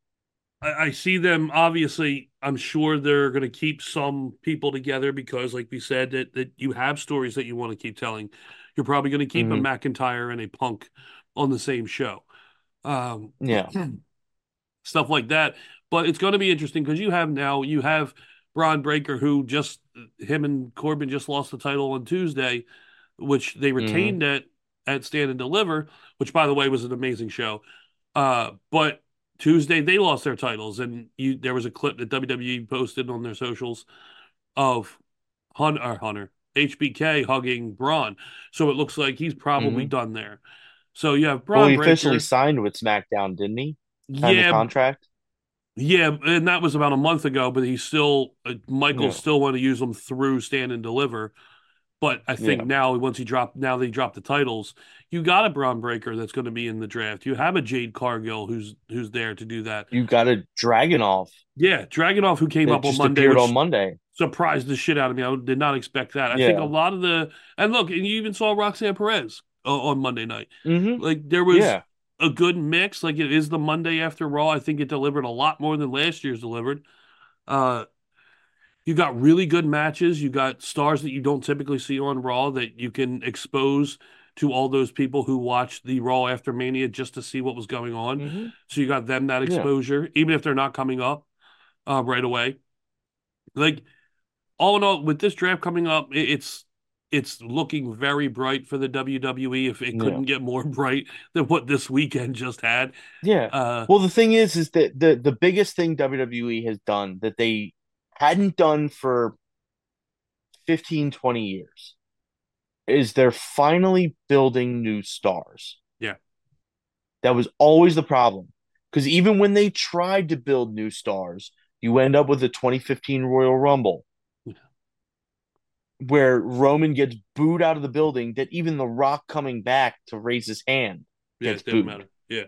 I, I see them, obviously, I'm sure they're going to keep some people together because, like we said, that, that you have stories that you want to keep telling. You're probably going to keep mm-hmm. a McIntyre and a Punk on the same show. Um, yeah. Stuff like that. But it's going to be interesting because you have now, you have Braun Breaker, who just, him and Corbin just lost the title on Tuesday, which they retained mm-hmm. at, at Stand and Deliver, which, by the way, was an amazing show. Uh, but Tuesday, they lost their titles. And you, there was a clip that W W E posted on their socials of Hunter, or Hunter H B K hugging Braun. So it looks like he's probably mm-hmm. done there. So you have Braun Well, he Breaker. officially signed with SmackDown, didn't he? Signed yeah. the contract? Yeah, and that was about a month ago, but he still, uh, Michael yeah. still want to use him through Stand and Deliver. But I think yeah. now, once he dropped, now they dropped the titles, you got a Braun Breaker that's going to be in the draft. You have a Jade Cargill who's who's there to do that. You got a Dragunov. Yeah, Dragunov, who came it up on just Monday. Appeared on Monday. Surprised the shit out of me. I did not expect that. I yeah. think a lot of the, and look, and you even saw Roxanne Perez uh, on Monday night. Mm-hmm. Like there was yeah. a good mix. Like it is the Monday after Raw. I think it delivered a lot more than last year's delivered. Uh, you got really good matches. You got stars that you don't typically see on Raw that you can expose to all those people who watched the Raw after Mania just to see what was going on. Mm-hmm. So you got them that exposure, yeah. even if they're not coming up uh, right away. Like all in all, with this draft coming up, it's it's looking very bright for the W W E. If it couldn't yeah. get more bright than what this weekend just had. Yeah. Uh, well, the thing is, is that the the biggest thing W W E has done that they hadn't done for fifteen, twenty years is they're finally building new stars. Yeah. That was always the problem. Because even when they tried to build new stars, you end up with the twenty fifteen Royal Rumble. Yeah. Where Roman gets booed out of the building, that even The Rock coming back to raise his hand yeah, gets it didn't booed. matter. Yeah.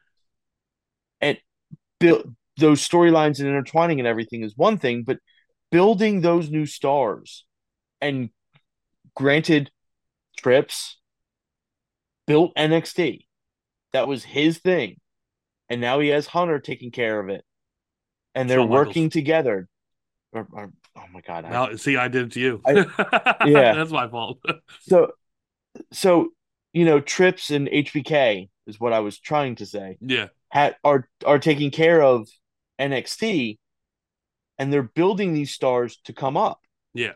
And build those storylines and intertwining and everything is one thing, but building those new stars, and granted, Trips built N X T. That was his thing. And now he has Hunter taking care of it. And they're Shawn working Michaels. together. Or, or, oh my god! I, Now, see, I did it to you. I- yeah. That's my fault. so, so you know, Trips and H B K is what I was trying to say. Yeah. Had, are are taking care of N X T, and they're building these stars to come up. Yeah.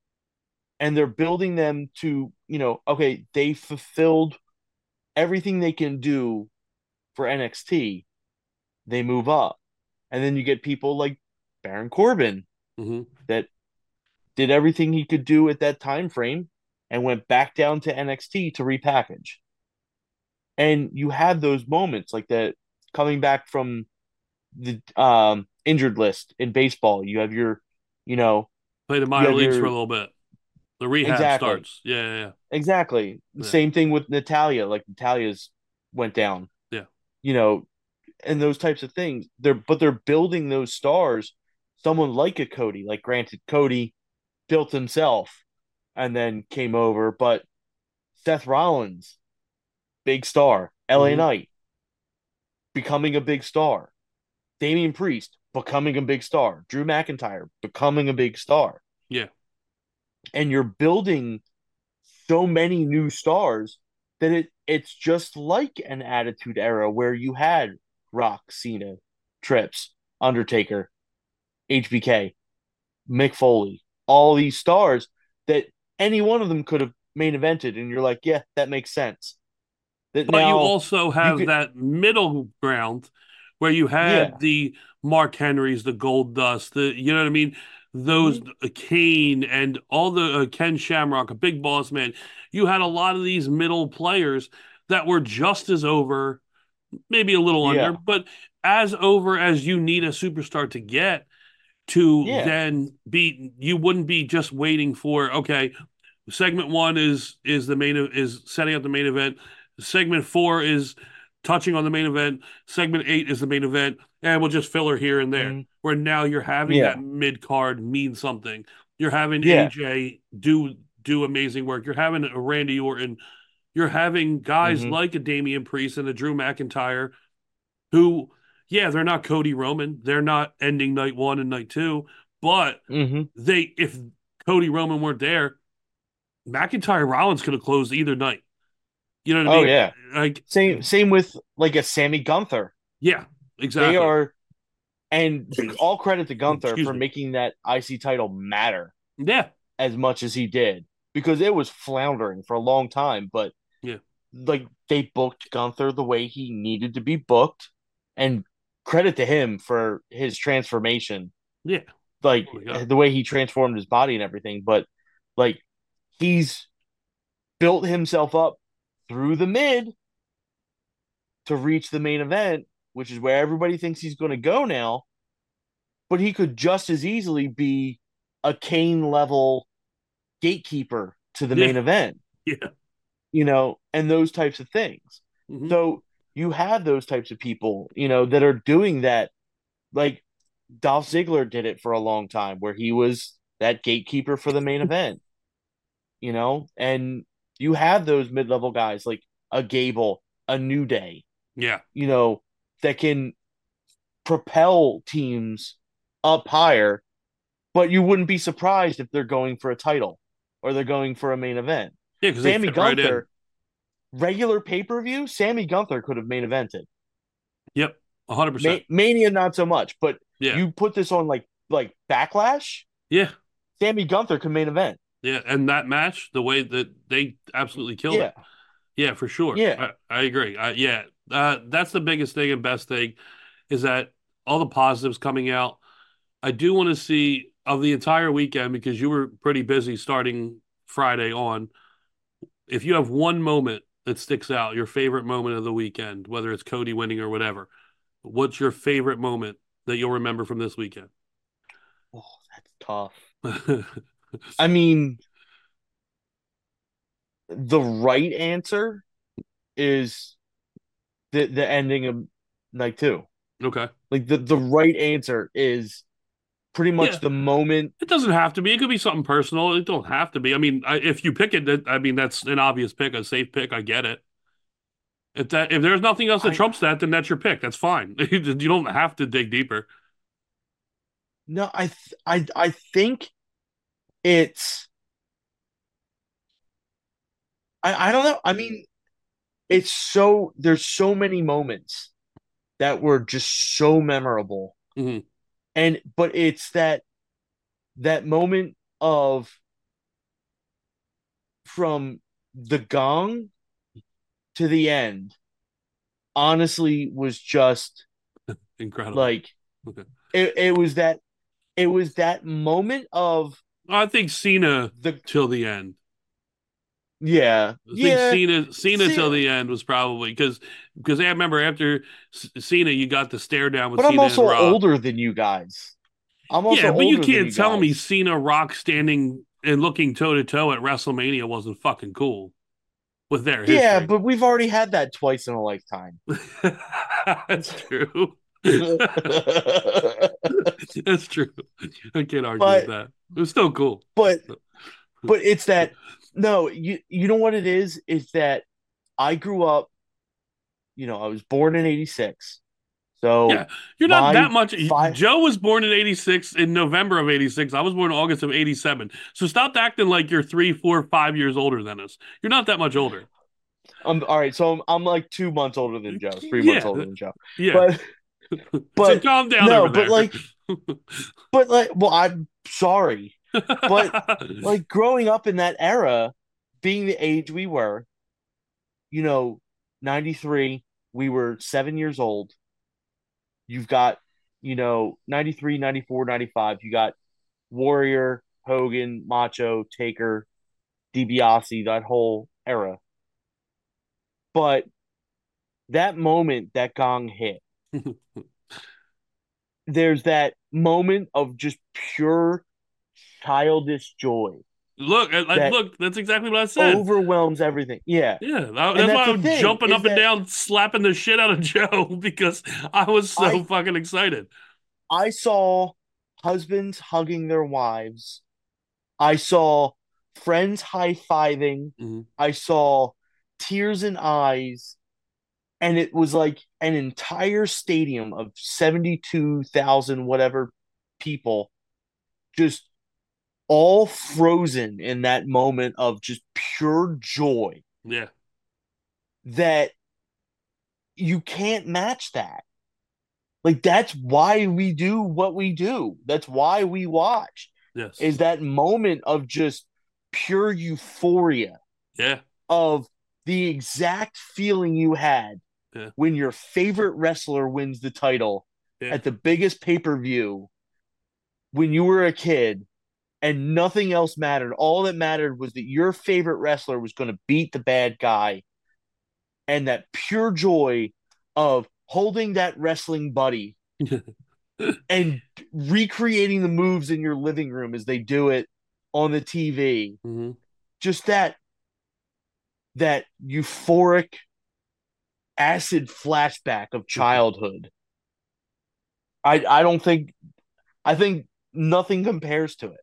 And they're building them to, you know, okay, they fulfilled everything they can do for N X T. They move up. And then you get people like Baron Corbin Mm-hmm. that did everything he could do at that time frame and went back down to N X T to repackage. And you have those moments like that coming back from the um, injured list in baseball. You have your, you know, Play the minor you have leagues your- for a little bit. The rehab Exactly. starts. Yeah, yeah, yeah. Exactly. Yeah. Same thing with Natalia. Like Natalia's went down. Yeah. You know, and those types of things. They're but they're building those stars. Someone like a Cody, like granted, Cody built himself and then came over, but Seth Rollins, big star. L A Mhm. Knight, becoming a big star. Damian Priest, becoming a big star. Drew McIntyre, becoming a big star. Yeah. And you're building so many new stars that it it's just like an Attitude Era where you had Rock, Cena, Trips, Undertaker, H B K, Mick Foley, all these stars that any one of them could have main evented, and you're like, yeah, that makes sense. That But now you also have could- that middle ground where you had Yeah. the Mark Henrys, the Gold Dust, the you know what I mean, those Mm-hmm. uh, Kane and all the uh, Ken Shamrock, a Big Boss Man. You had a lot of these middle players that were just as over, maybe a little Yeah. under, but as over as you need a superstar to get to Yeah. then be. You wouldn't be just waiting for okay. Segment one is is the main is setting up the main event. Segment four is touching on the main event. Segment eight is the main event, and we'll just filler here and there. Mhm. Where now you're having Yeah. that mid card mean something. You're having Yeah. A J do do amazing work. You're having a Randy Orton. You're having guys Mhm. like a Damian Priest and a Drew McIntyre, who, yeah, they're not Cody Roman. They're not ending night one and night two, but Mhm. they if Cody Roman weren't there, McIntyre Rollins could have closed either night. You know what I Oh mean? yeah. Like Same same with like a Sammy Gunther. yeah, exactly. They are, and all credit to Gunther Excuse for me. making that I C title matter Yeah, as much as he did, because it was floundering for a long time. But yeah, like they booked Gunther the way he needed to be booked, and credit to him for his transformation, yeah. like Oh my God. the way he transformed his body and everything. But like he's built himself up through the mid to reach the main event, which is where everybody thinks he's going to go now. But he could just as easily be a Kane level gatekeeper to the Yeah. main event, Yeah. you know, and those types of things. Mhm. So you have those types of people, you know, that are doing that. Like Dolph Ziggler did it for a long time, where he was that gatekeeper for the main event, you know, and you have those mid level guys like a Gable, a New Day, Yeah. you know, that can propel teams up higher, but you wouldn't be surprised if they're going for a title or they're going for a main event. Yeah, because they Sammy fit right in. Gunther, regular pay per view, Sammy Gunther could have main evented. Yep, a hundred Ma- percent. Mania, not so much, but Yeah, you put this on like like Backlash, yeah, Sammy Gunther could main event. yeah. And that match, the way that they absolutely killed Yeah, it. Yeah, for sure. Yeah. I, I agree. I, yeah, uh, that's the biggest thing and best thing is that all the positives coming out. I do want to see of the entire weekend because you were pretty busy starting Friday on. If you have one moment that sticks out, your favorite moment of the weekend, whether it's Cody winning or whatever, what's your favorite moment that you'll remember from this weekend? oh, that's tough. I mean, the right answer is the the ending of night two. Okay. Like the the right answer is pretty much Yeah. the moment. It doesn't have to be. It could be something personal. It don't have to be. I mean, I, if you pick it, that, I mean, that's an obvious pick, a safe pick. I get it. If that if there's nothing else that I- trumps that, then that's your pick. That's fine. You don't have to dig deeper. No, I th- I I think it's I I don't know. I mean, it's so there's so many moments that were just so memorable. Mhm. And but it's that that moment of from the gong to the end honestly was just Incredible. like Okay. it, it was that it was that moment of I think Cena the till the end. yeah I think yeah Cena Cena See- till the end was probably because because I remember after C- Cena you got the stare down with but I'm Cena also and Rock. older than you guys. I'm also Yeah, but you older than can't you tell me guys. Cena Rock standing and looking toe to toe at WrestleMania wasn't fucking cool with their history. Yeah, but we've already had that twice in a lifetime. That's true. That's true. I can't argue But- with that. It was still cool. but but it's that no, you you know what it is? It's that I grew up, you know, I was born in eighty-six. So Yeah, you're not my that much. fi- Joe was born in eighty-six in November of eighty-six. I was born in August of eighty-seven. So stop acting like you're three, four, five years older than us. You're not that much older. I'm all right, so I'm, I'm like two months older than Joe, three Yeah. months older than Joe. Yeah. But so but calm down no, over but there. like but like well, I'm sorry. But like growing up in that era, being the age we were, you know, ninety-three, we were seven years old. You've got, you know, ninety-three, ninety-four, ninety-five. You got Warrior, Hogan, Macho, Taker, DiBiase, that whole era. But that moment that gong hit, there's that moment of just pure childish joy. Look, I, I- that look, that's exactly what I said. Overwhelms everything. Yeah. Yeah, that- And that's that's why the I'm thing, jumping is up and that- down, slapping the shit out of Joe because I was so I- fucking excited. I saw husbands hugging their wives. I saw friends high-fiving. Mhm. I saw tears in eyes. And it was like an entire stadium of seventy-two thousand whatever people just all frozen in that moment of just pure joy Yeah, that you can't match that. Like that's why we do what we do. That's why we watch. yes, Is that moment of just pure euphoria yeah, of the exact feeling you had Yeah. when your favorite wrestler wins the title Yeah. at the biggest pay-per-view when you were a kid and nothing else mattered. All that mattered was that your favorite wrestler was going to beat the bad guy, and that pure joy of holding that wrestling buddy and recreating the moves in your living room as they do it on the T V. hmm Just that that euphoric acid flashback of childhood. I I don't think I think nothing compares to it.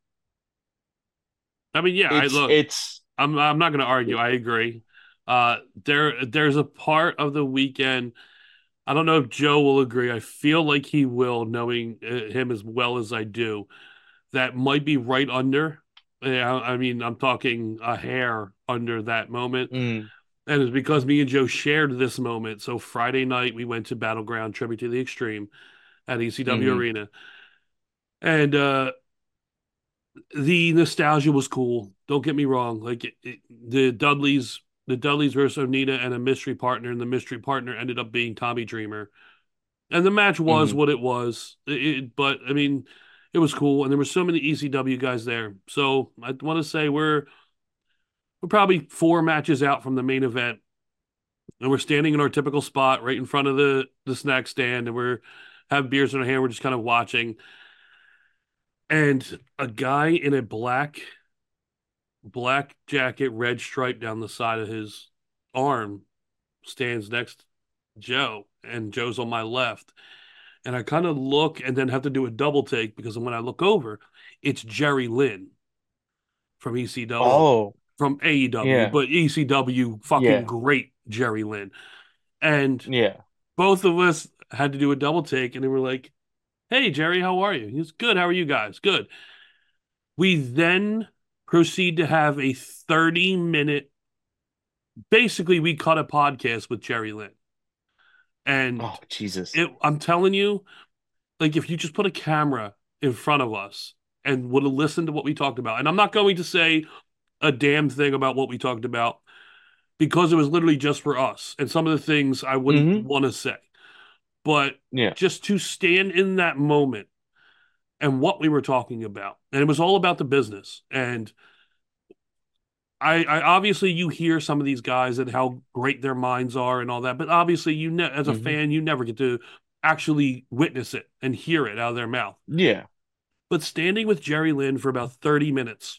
I mean, yeah, I It's look. it's I'm I'm not going to argue. I agree. Uh, there there's a part of the weekend. I don't know if Joe will agree. I feel like he will, knowing uh, him as well as I do. That might be right under. Yeah, I mean, I'm talking a hair under that moment. mm, And it's because me and Joe shared this moment. So Friday night we went to Battleground Tribute to the Extreme at E C W Mhm. Arena. And uh the nostalgia was cool. Don't get me wrong. Like it, it, the Dudleys, the Dudleys versus Onita and a mystery partner, and the mystery partner ended up being Tommy Dreamer. And the match was Mhm. what it was. It, it- but I mean, it was cool, and there were so many E C W guys there. So I want to say we're we're probably four matches out from the main event, and we're standing in our typical spot right in front of the the snack stand, and we're have beers in our hand. We're just kind of watching, and a guy in a black black jacket, red stripe down the side of his arm stands next Joe, and Joe's on my left. And I kind of look and then have to do a double take because when I look over, it's Jerry Lynn from E C W, Oh, from A E W, yeah. but E C W fucking Yeah. great Jerry Lynn. And Yeah. both of us had to do a double take, and they were like, "Hey, Jerry, how are you?" He's good. How are you guys? Good. We then proceed to have a thirty minute, basically, we cut a podcast with Jerry Lynn. And Oh, Jesus. it, I'm telling you, like, if you just put a camera in front of us and would have listened to what we talked about, and I'm not going to say a damn thing about what we talked about because it was literally just for us and some of the things I wouldn't Mhm. want to say. But Yeah. just to stand in that moment and what we were talking about, and it was all about the business. And I, I obviously you hear some of these guys and how great their minds are and all that, but obviously you ne- as a Mhm. fan, you never get to actually witness it and hear it out of their mouth. Yeah. But standing with Jerry Lynn for about thirty minutes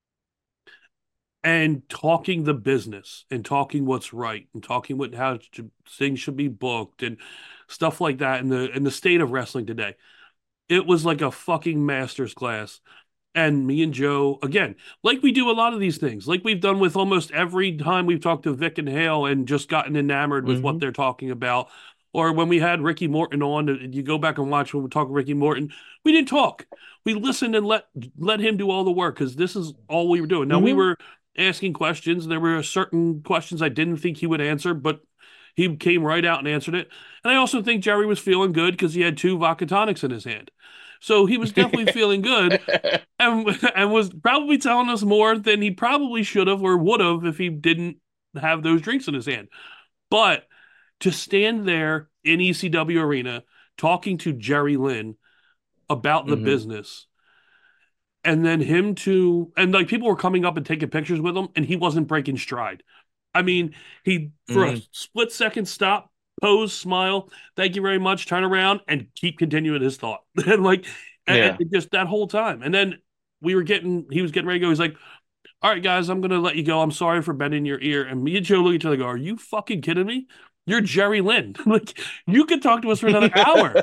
and talking the business and talking what's right and talking what how to, things should be booked and stuff like that in the in the state of wrestling today. It was like a fucking master's class. And me and Joe, again, like we do a lot of these things, like we've done with almost every time we've talked to Vic and Hale and just gotten enamored with what Mhm. they're talking about. Or when we had Ricky Morton on, and you go back and watch when we talk Ricky Morton, we didn't talk. We listened and let let him do all the work because this is all we were doing. Now we Mhm. were asking questions, and there were certain questions I didn't think he would answer, but he came right out and answered it. And I also think Jerry was feeling good because he had two vodka tonics in his hand. So he was definitely feeling good and and was probably telling us more than he probably should have or would have if he didn't have those drinks in his hand. But to stand there in E C W Arena talking to Jerry Lynn about the Mhm. business, and then him to and like people were coming up and taking pictures with him, and he wasn't breaking stride. I mean, he for a Mhm. split second stop, pose, smile, thank you very much, turn around, and keep continuing his thought. And like, and, Yeah. and just that whole time. And then we were getting, he was getting ready to go. He's like, "All right, guys, I'm gonna let you go. I'm sorry for bending your ear." And me and Joe look at each other and go, "Are you fucking kidding me? You're Jerry Lynn. Like, you could talk to us for another hour.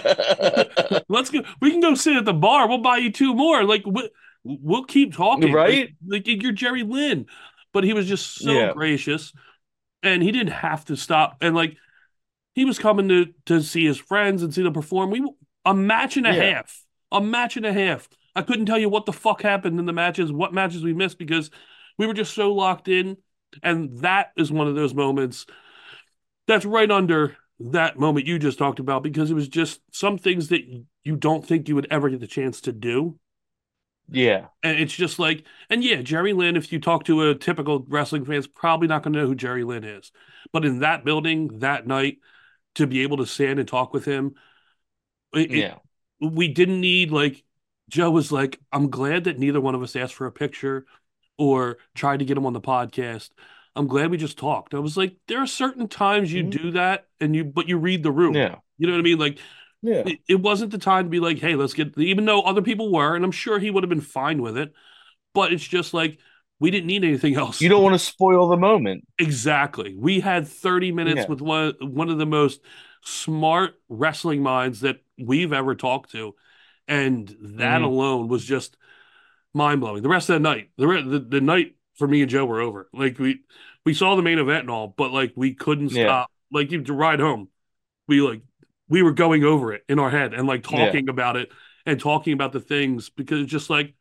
Like, let's go. We can go sit at the bar. We'll buy you two more. Like, we, we'll keep talking. Right? Like, like, you're Jerry Lynn." But he was just so Yeah. gracious, and he didn't have to stop. And like, he was coming to to see his friends and see them perform. We a match and a Yeah. half, a match and a half. I couldn't tell you what the fuck happened in the matches, what matches we missed because we were just so locked in. And that is one of those moments that's right under that moment you just talked about because it was just some things that you don't think you would ever get the chance to do. Yeah. And it's just like, and yeah, Jerry Lynn, if you talk to a typical wrestling fan, is probably not going to know who Jerry Lynn is. But in that building that night, to be able to stand and talk with him, it, it- Yeah. we didn't need like, Joe was like, "I'm glad that neither one of us asked for a picture or tried to get him on the podcast. I'm glad we just talked." I was like, there are certain times you Mhm. do that and you, but you read the room. Yeah. You know what I mean? Like, Yeah. it, it wasn't the time to be like, "Hey, let's get," even though other people were, and I'm sure he would have been fine with it. But it's just like, we didn't need anything else. You don't want to spoil the moment. Exactly. We had thirty minutes Yeah. with one, one of the most smart wrestling minds that we've ever talked to. And that Mhm. alone was just mind blowing. The rest of the night, the, re- the the night for me and Joe were over. Like we we saw the main event and all, but like we couldn't Yeah. stop. Like you to ride home, we like we were going over it in our head and like Yeah. talking about it and talking about the things because it's just like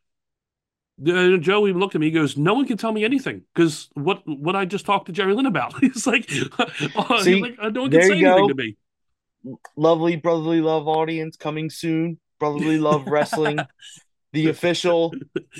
uh, Joe even looked at me. He goes, "No one can tell me anything because what what I just talked to Jerry Lynn about." He's like, uh, he's See, like, "No one can there say you anything go. to me." Lovely Brotherly Love audience coming soon. Brotherly Love Wrestling, the official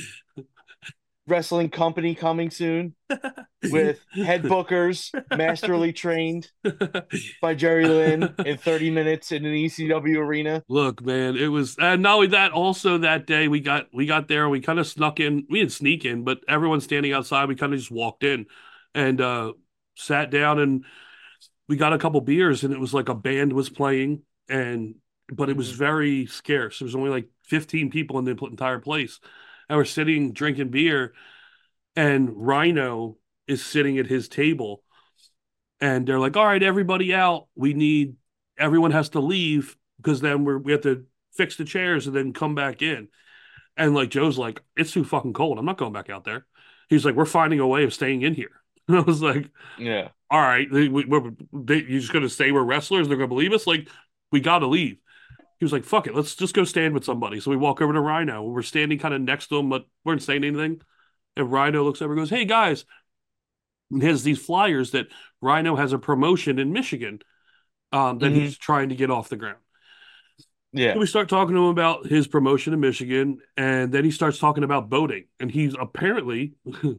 wrestling company coming soon with head bookers, masterly trained by Jerry Lynn in thirty minutes in an E C W arena. Look, man, it was, and not only that, also that day we got we got there, we kind of snuck in. We didn't sneak in, but everyone standing outside, we kind of just walked in and uh sat down, and we got a couple beers, and it was like a band was playing, and but it was Mhm. very scarce. There was only like fifteen people in the pl- entire place, and we're sitting drinking beer, and Rhino is sitting at his table, and they're like, all right, everybody out. We need, everyone has to leave because then we're, we have to fix the chairs and then come back in. And like, Joe's like, it's too fucking cold. I'm not going back out there. He's like, we're finding a way of staying in here. And I was like, Yeah. all right, we, we, they, you're just going to say we're wrestlers? They're going to believe us? Like, we got to leave. He was like, fuck it, let's just go stand with somebody. So we walk over to Rhino. We're standing kind of next to him, but we weren't saying anything. And Rhino looks over and goes, hey, guys. And he has these flyers that Rhino has a promotion in Michigan um, that Mhm. he's trying to get off the ground. Yeah. So we start talking to him about his promotion in Michigan, and then he starts talking about boating. And he's apparently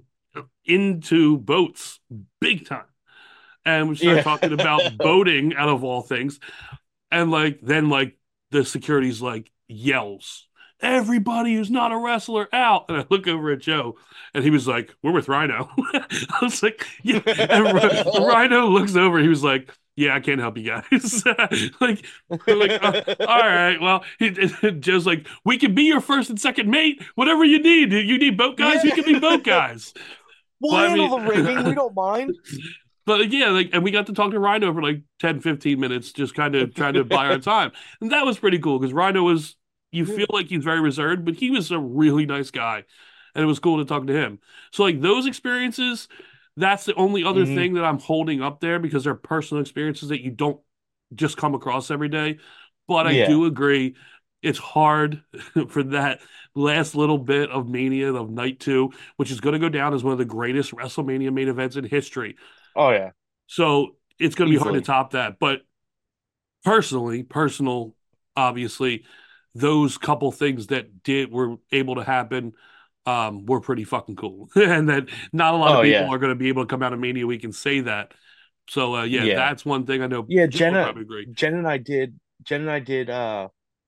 into boats big time. And we start Yeah. talking about boating out of all things. And like then like the security's like yells, everybody who's not a wrestler out. And I look over at Joe and he was like, we're with Rhino. I was like, yeah. And R- Rhino looks over. He was like, yeah, I can't help you guys. like, we're like uh, all right, well, he, Joe's like, we can be your first and second mate, whatever you need. You need boat guys, we can be boat guys. We'll Well, I handle mean- the rigging. We don't mind. But yeah, like, and we got to talk to Rhino for like ten, fifteen minutes, just kind of trying to buy our time. And that was pretty cool because Rhino was, you feel like he's very reserved, but he was a really nice guy. And it was cool to talk to him. So, like, those experiences, that's the only other Mhm. thing that I'm holding up there because they're personal experiences that you don't just come across every day. But I Yeah. do agree, it's hard for that last little bit of Mania of night two, which is going to go down as one of the greatest WrestleMania main events in history. Oh yeah. So it's going to be hard Easily. to top that. But personally, personal, obviously, those couple things that did were able to happen um, were pretty fucking cool, and that not a lot of Oh, people yeah. are going to be able to come out of Mania Week and say that. So uh, yeah, Yeah. that's one thing I know. Yeah, Joe would Jenna, probably agree. Jen and I did. Jen and I did uh,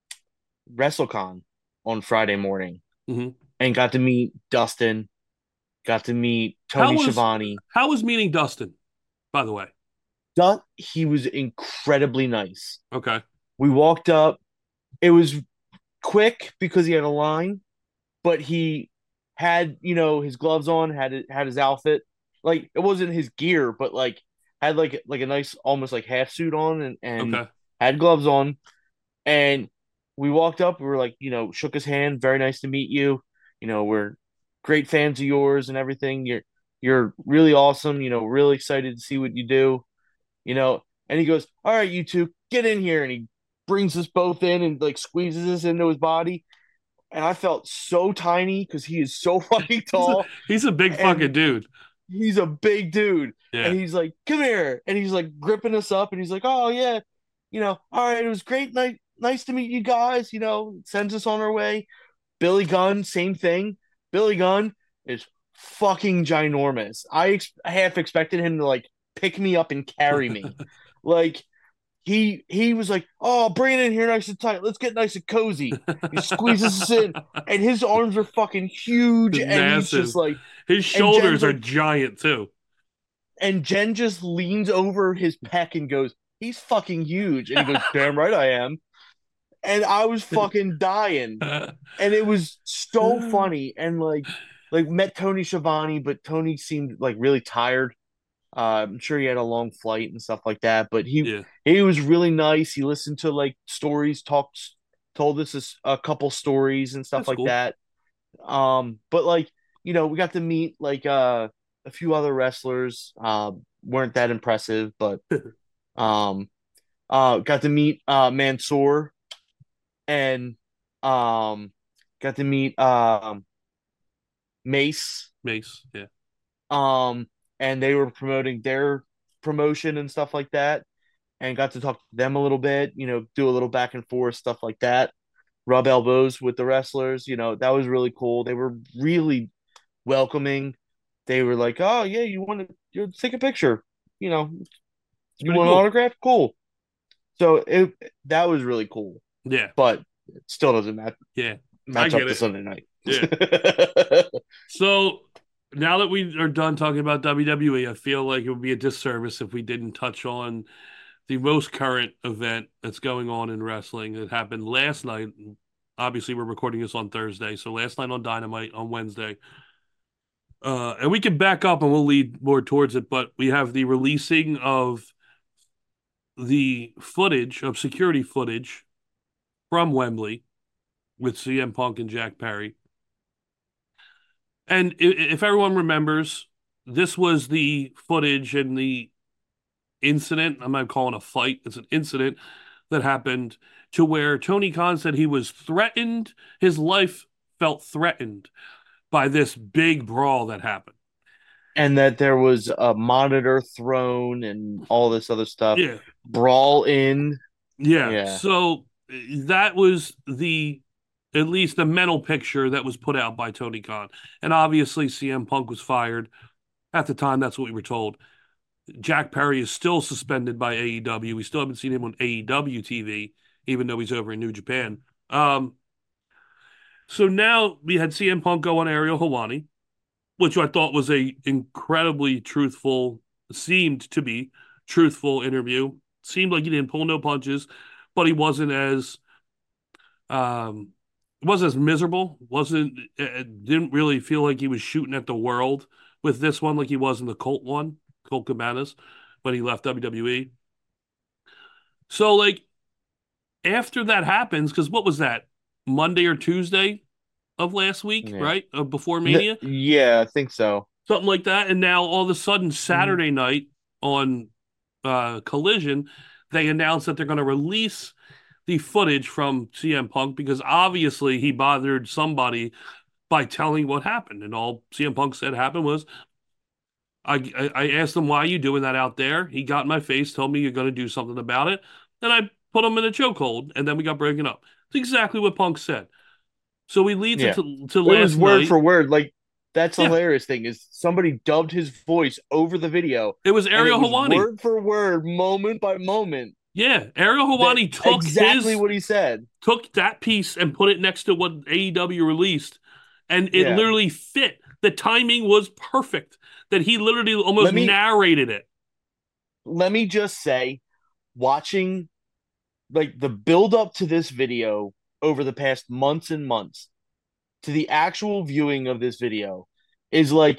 WrestleCon on Friday morning, Mhm. and got to meet Dustin. Got to meet How Tony was- Schiavone. How was meeting Dustin, by the way? Du- he was incredibly nice. Okay, We walked up. It was quick because he had a line, but he had, you know, his gloves on, had it, had his outfit. Like it wasn't his gear, but like had like like a nice almost like half suit on and, and okay, had gloves on. And we walked up, we were like, you know, shook his hand, very nice to meet you. You know, we're great fans of yours and everything. You're you're really awesome, you know, really excited to see what you do. You know, and he goes, all right, you two, get in here. And he brings us both in and like squeezes us into his body. And I felt so tiny because he is so fucking tall. he's a big And- fucking dude. He's a big dude. Yeah, And he's like, come here. And he's like gripping us up. And he's like, oh, yeah, you know, all right, it was great. Nice, nice to meet you guys. You know, sends us on our way. Billy Gunn, same thing. Billy Gunn is fucking ginormous. I ex- half expected him to like pick me up and carry me. Like, he he was like, oh, bring it in here nice and tight. Let's get nice and cozy. He squeezes us in. And his arms are fucking huge. And he's Massive. just like, his shoulders Jen's are like- giant too. and Jen just leans over his pec and goes, he's fucking huge. And he goes, damn right I am. And I was fucking dying. And it was so funny. And like, like met Tony Schiavone, but Tony seemed like really tired. Uh, I'm sure he had a long flight and stuff like that, but he Yeah, he was really nice. He listened to like stories, talked, told us a, s- a couple stories and stuff That's like cool. that. Um, but like, you know, we got to meet like uh a few other wrestlers. Um, weren't that impressive, but um, uh, got to meet uh Mansoor, and um, got to meet um Mace. Mace. Yeah, Um, and they were promoting their promotion and stuff like that, and got to talk to them a little bit, you know, do a little back and forth stuff like that, rub elbows with the wrestlers, you know, that was really cool. They were really welcoming. They were like, oh yeah, you want to you take a picture, you know, you pretty want cool. an autograph, cool. So it that was really cool, yeah, but it still doesn't match yeah. match I up get to it. Sunday night. Yeah. So now that we are done talking about W W E, I feel like it would be a disservice if we didn't touch on the most current event that's going on in wrestling that happened last night. Obviously, we're recording this on Thursday, so last night on Dynamite on Wednesday, Uh, and we can back up and we'll lead more towards it, but we have the releasing of the footage of security footage from Wembley with C M Punk and Jack Perry. And if everyone remembers, this was the footage and the incident. I'm not calling it a fight. It's an incident that happened to where Tony Khan said he was threatened. His life felt threatened by this big brawl that happened. And that there was a monitor thrown and all this other stuff. Yeah. Brawl in. Yeah. Yeah. So that was the, at least the mental picture that was put out by Tony Khan. And obviously C M Punk was fired. At the time, that's what we were told. Jack Perry is still suspended by A E W. We still haven't seen him on A E W T V, even though he's over in New Japan. Um, so now we had C M Punk go on Ariel Helwani, which I thought was a incredibly truthful, seemed to be truthful interview. Seemed like he didn't pull no punches, but he wasn't as um wasn't as miserable. Wasn't uh, didn't really feel like he was shooting at the world with this one like he was in the Colt one, Colt Cabanas, when he left W W E. So like after that happens, because what was that? Monday or Tuesday of last week, Yeah. right? Uh, before Mania? N- yeah, I think so. Something like that. And now all of a sudden, Saturday mm-hmm. night on uh, Collision, they announced that they're going to release the footage from C M Punk because obviously he bothered somebody by telling what happened. And all C M Punk said happened was, I, I, I asked him, why are you doing that out there? He got in my face, told me you're going to do something about it. And I put him in a chokehold, and then we got broken up. It's exactly what Punk said. So we lead yeah. to, to last It was word night. for word. Like, that's the Yeah. hilarious thing is somebody dubbed his voice over the video. It was Ariel and it was Helwani. Word for word, moment by moment. Yeah, Ariel Helwani That- took exactly his, what he said. took that piece and put it next to what A E W released, and it Yeah. literally fit. The timing was perfect. That he literally almost Let me- narrated it. Let me just say, watching like the build up to this video over the past months and months to the actual viewing of this video is like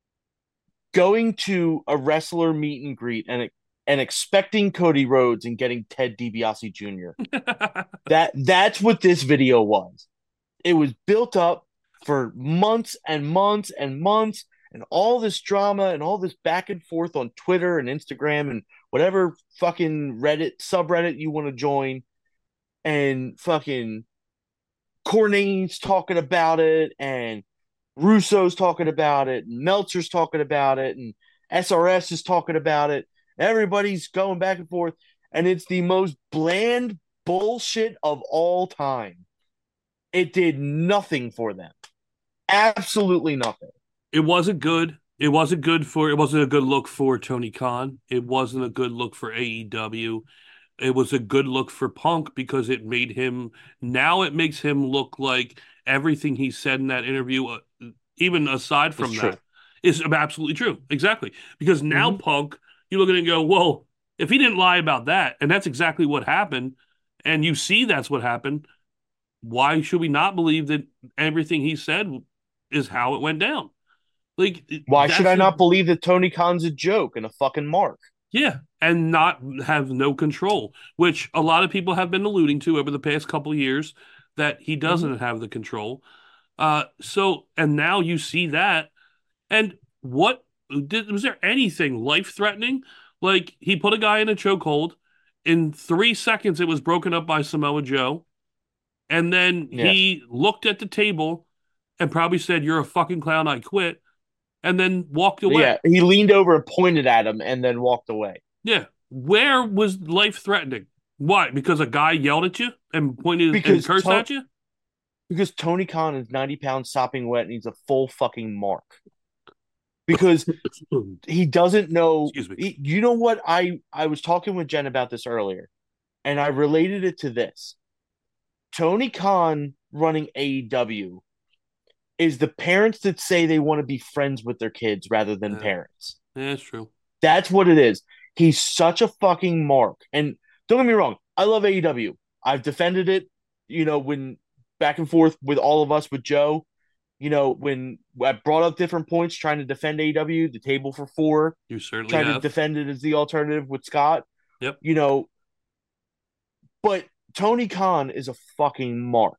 going to a wrestler meet and greet and and expecting Cody Rhodes and getting Ted DiBiase Junior that that's what this video was. It was built up for months and months and months, and all this drama and all this back and forth on Twitter and Instagram and whatever fucking Reddit subreddit you want to join, and fucking Cornette's talking about it, and Russo's talking about it, and Meltzer's talking about it, and S R S is talking about it. Everybody's going back and forth, and it's the most bland bullshit of all time. It did nothing for them. Absolutely nothing. It wasn't good. It wasn't good for. It wasn't a good look for Tony Khan. It wasn't a good look for A E W. It was a good look for Punk because it made him. Now it makes him look like everything he said in that interview, uh, even aside from It's that, true. is absolutely true. Exactly. Because now Mhm. Punk, you look at it and go, well, if he didn't lie about that, and that's exactly what happened, and you see that's what happened, why should we not believe that everything he said is how it went down? Like, Why that's should I the- not believe that Tony Khan's a joke and a fucking mark? Yeah, and not have no control, which a lot of people have been alluding to over the past couple of years, that he doesn't Mm-hmm. have the control. Uh, so, and now you see that, and what did was there anything life threatening? Like he put a guy in a chokehold. In three seconds, it was broken up by Samoa Joe, and then Yeah. he looked at the table and probably said, "You're a fucking clown. I quit," and then walked away. Yeah, he leaned over and pointed at him and then walked away. Yeah. Where was life threatening? Why? Because a guy yelled at you and pointed and Because cursed To- at you? Because Tony Khan is ninety pounds sopping wet and he's a full fucking mark. Because he doesn't know. Excuse me. he- you know what? I, I was talking with Jen about this earlier, and I related it to this. Tony Khan running A E W is the parents that say they want to be friends with their kids rather than Yeah. parents. Yeah, that's true. That's what it is. He's such a fucking mark. And don't get me wrong, I love A E W. I've defended it, you know, when back and forth with all of us with Joe. you know, when I brought up different points trying to defend A E W, the table for four, You certainly trying have. to defend it as the alternative with Scott. Yep. You know, but Tony Khan is a fucking mark.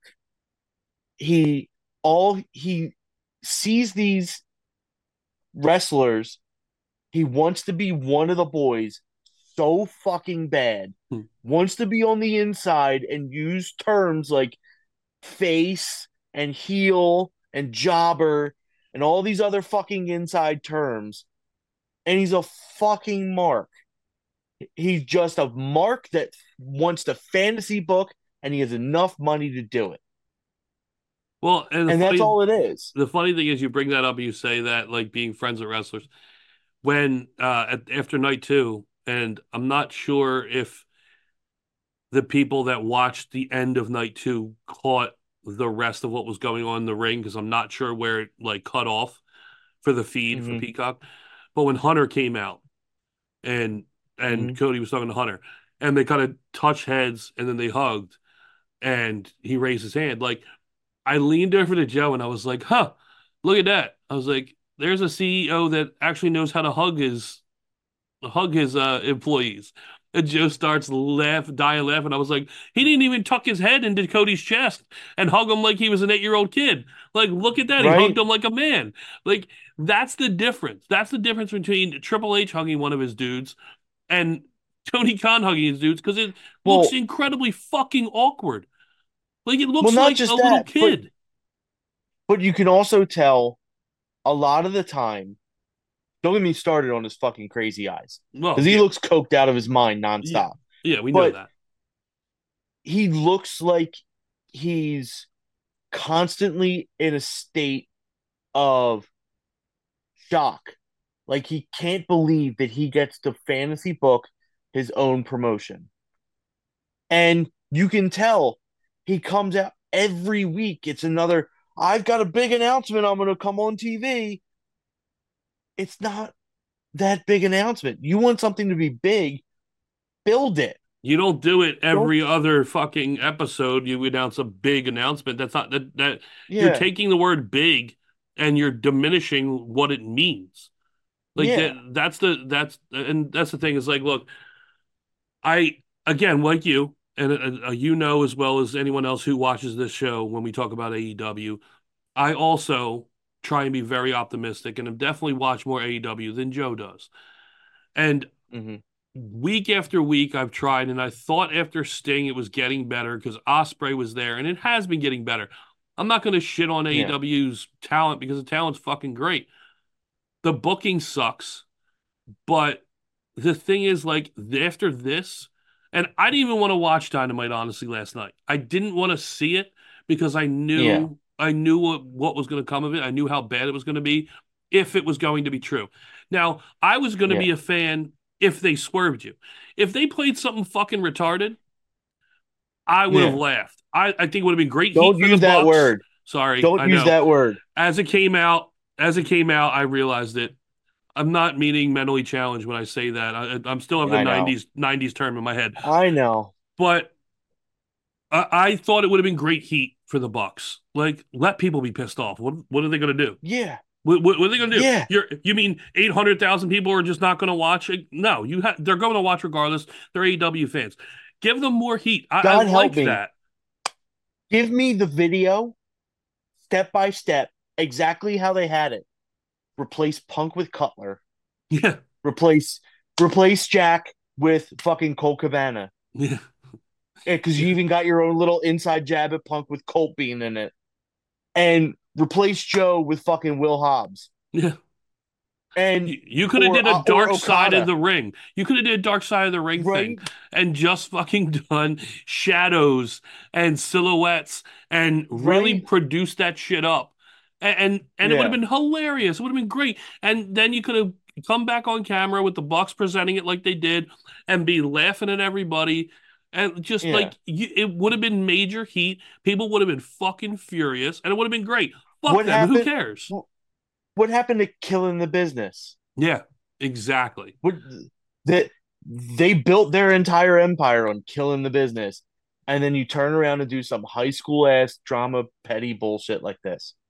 He all he sees these wrestlers. He wants to be one of the boys so fucking bad. Hmm. Wants to be on the inside and use terms like face and heel and jobber and all these other fucking inside terms. And he's a fucking mark. He's just a mark that wants to fantasy book, and he has enough money to do it. Well, and, and funny, that's all it is. The funny thing is, you bring that up and you say that, like, being friends with wrestlers. When, uh, at, after night two, and I'm not sure if the people that watched the end of night two caught the rest of what was going on in the ring, because I'm not sure where it, like, cut off for the feed mm-hmm. for Peacock. But when Hunter came out, and and mm-hmm. Cody was talking to Hunter, and they kind of touched heads, and then they hugged, and he raised his hand. Like, I leaned over to Joe, and I was like, huh, look at that. I was like, there's a C E O that actually knows how to hug his hug his uh, employees. And Joe starts laugh, dying laughing. I was like, he didn't even tuck his head into Cody's chest and hug him like he was an eight-year-old kid. Like, look at that. Right? He hugged him like a man. Like, that's the difference. That's the difference between Triple H hugging one of his dudes and Tony Khan hugging his dudes, because it well, looks incredibly fucking awkward. Like, it looks well, like just a that, little kid. But, but you can also tell a lot of the time, don't get me started on his fucking crazy eyes. Because well, he yeah. looks coked out of his mind nonstop. Yeah, yeah we but know that. He looks like he's constantly in a state of shock. Like, he can't believe that he gets to fantasy book his own promotion. And you can tell he comes out every week. It's another, I've got a big announcement. I'm going to come on T V. It's not that big announcement. You want something to be big, build it. You don't do it every don't... other fucking episode. You announce a big announcement. That's not that. that yeah. You're taking the word big and you're diminishing what it means. Like yeah. that, that's the that's and that's the thing is like, look, I again like you and uh, you know as well as anyone else who watches this show when we talk about A E W. I also try and be very optimistic, and have definitely watched more A E W than Joe does. And mm-hmm. week after week, I've tried, and I thought after Sting it was getting better because Ospreay was there, and it has been getting better. I'm not going to shit on yeah. A E W's talent because the talent's fucking great. The booking sucks, but the thing is, like, after this, and I didn't even want to watch Dynamite, honestly, last night. I didn't want to see it because I knew... Yeah. I knew what, what was going to come of it. I knew how bad it was going to be if it was going to be true. Now, I was going to yeah. be a fan if they swerved you. If they played something fucking retarded, I would yeah. have laughed. I, I think it would have been great. Don't heat for use the that Bucks. word. Sorry. Don't I use know. that word. As it came out, as it came out, I realized it. I'm not meaning mentally challenged when I say that. I, I'm still have the nineties nineties term in my head. I know. But I, I thought it would have been great heat for the Bucks. Like, let people be pissed off. What what are they going to do? Yeah. What, what, what are they going to do? Yeah. You're, you mean eight hundred thousand people are just not going to watch it? No, you ha- they're going to watch regardless. They're A E W fans. Give them more heat. I, God I help like me. that. Give me the video, step by step, exactly how they had it. Replace Punk with Cutler. Yeah. Replace replace Jack with fucking Colt Cabana. Yeah. Because you even got your own little inside jab at Punk with Colt being in it. And replace Joe with fucking Will Hobbs. Yeah. And you, you could have did a dark side of the ring. You could have did a dark side of the ring right? thing and just fucking done shadows and silhouettes and really right? produced that shit up. And and, and yeah. it would have been hilarious. It would have been great. And then you could have come back on camera with the Bucks presenting it like they did and be laughing at everybody. And just yeah. like you, it would have been major heat. People would have been fucking furious, and it would have been great. Fuck what them. Happened, Who cares? What happened to Killing the Business? Yeah, exactly. What, that they built their entire empire on killing the business, and then you turn around and do some high school ass drama, petty bullshit like this.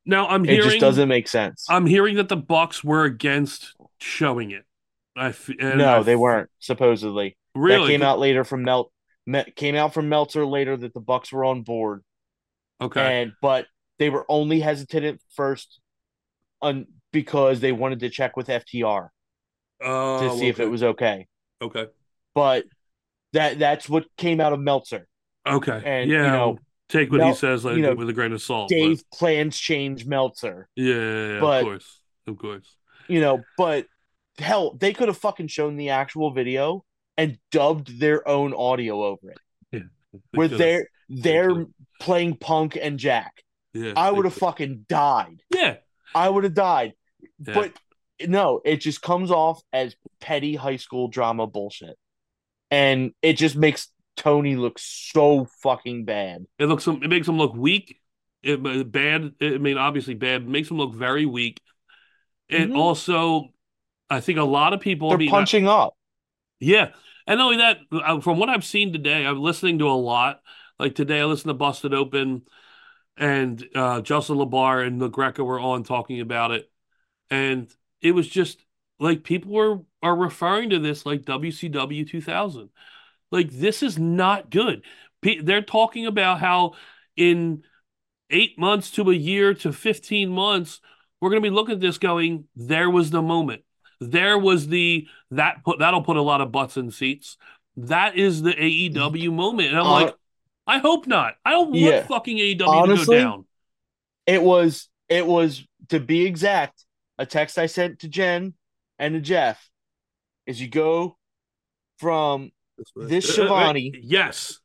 Now I'm It hearing just doesn't make sense. I'm hearing that the Bucks were against showing it. I f- and no, I they f- weren't supposedly. Really? That came out later from Mel. Me- came out from Meltzer later that the Bucks were on board. Okay. And but they were only hesitant at first, on because they wanted to check with F T R Oh, to see if okay. it was okay. Okay. But that that's what came out of Meltzer. Okay. And yeah. you know, take what he Mel- says like, you know, with a grain of salt. Dave plans change Meltzer. But, yeah, yeah, yeah, but, of course. Of course. You know, but hell, they could have fucking shown the actual video and dubbed their own audio over it. Yeah. Where could've. they're they're could've. playing Punk and Jack. Yeah. I would have could've. fucking died. Yeah. I would have died. Yeah. But no, it just comes off as petty high school drama bullshit. And it just makes Tony look so fucking bad. It looks it makes him look weak. It bad. I mean, obviously bad. It makes him look very weak. It Mhm. also, I think a lot of people They're I mean, punching up. Yeah, and not only that, uh, from what I've seen today, I'm listening to a lot. Like today, I listened to Busted Open, and uh, Justin LeBar and LaGreca were on talking about it, and it was just like people were are referring to this like W C W two thousand. Like this is not good. Pe- They're talking about how in eight months to a year to fifteen months, we're going to be looking at this going, there was the moment. There was the, that put, that'll put a lot of butts in seats. That is the A E W moment. And I'm Uh, like, I hope not. I don't want yeah. fucking A E W Honestly, to go down. It was it was to be exact, a text I sent to Jen and to Jeff is you go from this Uh, uh, Shivani yes.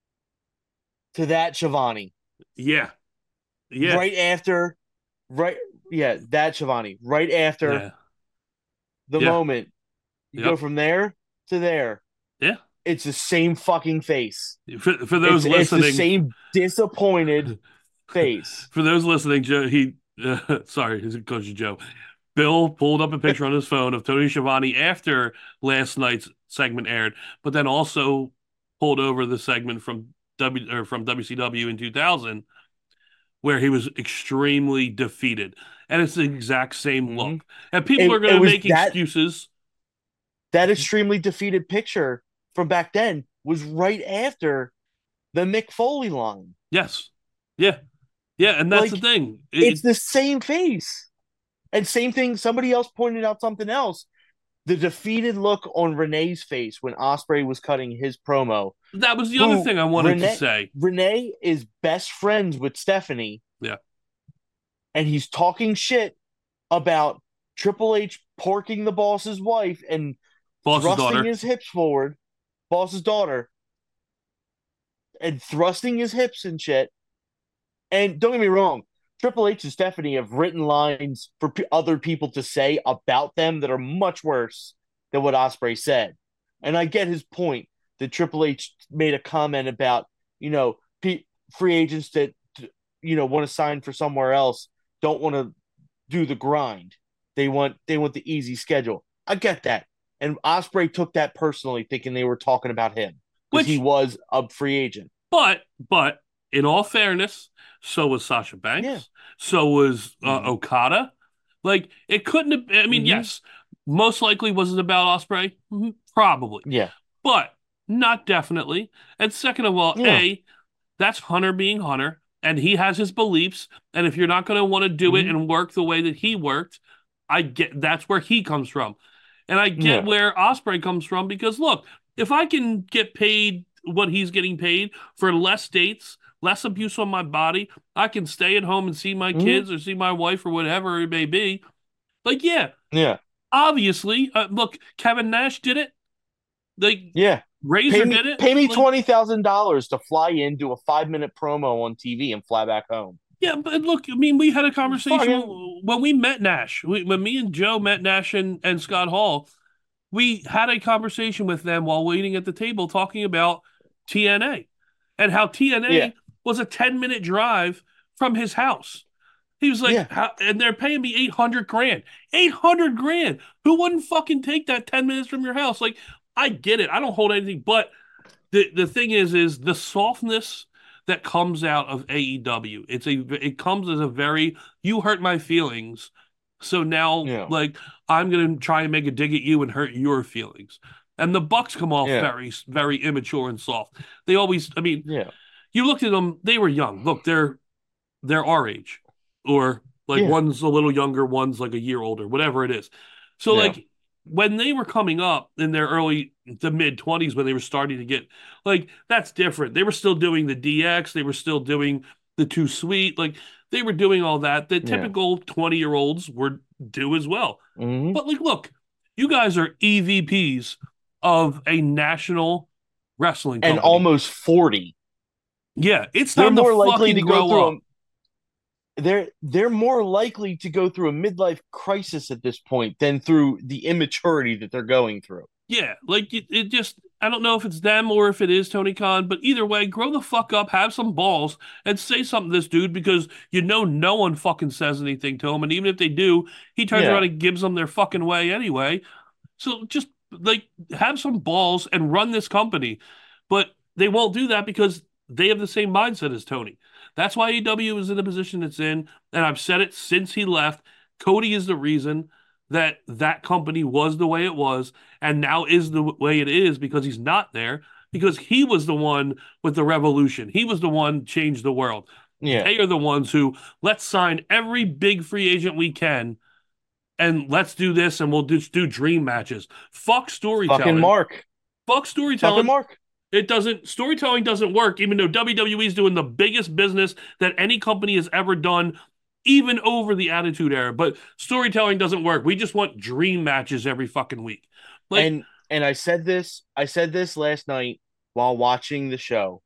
to that Shivani. Yeah. Yeah. Right after right yeah, that Shivani. Right after Yeah. the Yeah. moment. You Yep. go from there to there. Yeah. It's the same fucking face. For, for those it's, listening, it's the same disappointed face. For those listening, Joe, he, uh, sorry, his coach Joe, Bill pulled up a picture on his phone of Tony Schiavone after last night's segment aired, but then also pulled over the segment from W or from W C W in two thousand, where he was extremely defeated, and it's the exact same look. And people It- are going it to was make that- excuses. That extremely defeated picture from back then was right after the Mick Foley line. Yes, yeah, yeah, and that's Like, the thing. It- It's the same face. And same thing, somebody else pointed out something else. The defeated look on Renee's face when Ospreay was cutting his promo. that was the other who thing I wanted Renee, to say. Renee is best friends with Stephanie. Yeah. And he's talking shit about Triple H porking the boss's wife and Boss's thrusting daughter. his hips forward, boss's daughter, and thrusting his hips and shit. And don't get me wrong, Triple H and Stephanie have written lines for p- other people to say about them that are much worse than what Ospreay said. And I get his point that Triple H made a comment about, you know, pe- free agents that, you know, want to sign for somewhere else don't want to do the grind. They want they want the easy schedule. I get that. And Ospreay took that personally, thinking they were talking about him because Which- he was a free agent. But but in all fairness, so was Sasha Banks. Yeah. So was uh, Mhm. Okada. Like it couldn't have. I mean, Mhm. yes, most likely was it about Ospreay? Mhm, probably, Yeah. but not definitely. And second of all, Yeah. a that's Hunter being Hunter, and he has his beliefs. And if you're not going to want to do it Mhm. and work the way that he worked, I get that's where he comes from, and I get Yeah. where Ospreay comes from because look, if I can get paid what he's getting paid for less dates, less abuse on my body, I can stay at home and see my Mhm. kids or see my wife or whatever it may be. Like, yeah, Yeah. obviously, uh, look, Kevin Nash did it. Like, Yeah. Razor Pay me, did it. pay me Like, twenty thousand dollars to fly in, do a five minute promo on T V, and fly back home. Yeah, but look, I mean, we had a conversation Fucking- when we met Nash. We, when me and Joe met Nash and, and Scott Hall, we had a conversation with them while waiting at the table talking about T N A and how T N A Yeah. was a ten minute drive from his house. He was like, Yeah. how, and they're paying me eight hundred grand. eight hundred grand. Who wouldn't fucking take that ten minutes from your house? Like, I get it. I don't hold anything, but the, the thing is, is the softness, that comes out of A E W. It's a it comes as a very you hurt my feelings, so now Yeah. like I'm gonna try and make a dig at you and hurt your feelings. And the Bucks come off Yeah. very very immature and soft. They always, I mean, Yeah. you looked at them; they were young. Look, they're they're our age, or like Yeah. one's a little younger, one's like a year older, whatever it is. So Yeah. like when they were coming up in their early the mid twenties, when they were starting to get like that's different. They were still doing the D X, they were still doing the Too Sweet, like they were doing all that. The Yeah. typical twenty year olds were do as well. Mhm. But like, look, you guys are E V Ps of a national wrestling company. And almost forty. Yeah, it's They're time more to likely fucking to grow go through up. a, they're they're more likely to go through a midlife crisis at this point than through the immaturity that they're going through. Yeah, like it, it just, I don't know if it's them or if it is Tony Khan, but either way, grow the fuck up, have some balls, and say something to this dude because you know no one fucking says anything to him. And even if they do, he turns Yeah. around and gives them their fucking way anyway. So just like have some balls and run this company. But they won't do that because they have the same mindset as Tony. That's why A E W is in the position it's in. And I've said it since he left. Cody is the reason that that company was the way it was and now is the way it is because he's not there, because he was the one with the revolution. He was the one changed the world. Yeah. They are the ones who let's sign every big free agent we can and let's do this and we'll just do dream matches. Fuck storytelling. Fucking Mark. Fuck storytelling. Fucking Mark. It doesn't, storytelling doesn't work, even though W W E is doing the biggest business that any company has ever done, even over the Attitude Era. But storytelling doesn't work. We just want dream matches every fucking week. Like, and and I said this, I said this last night while watching the show.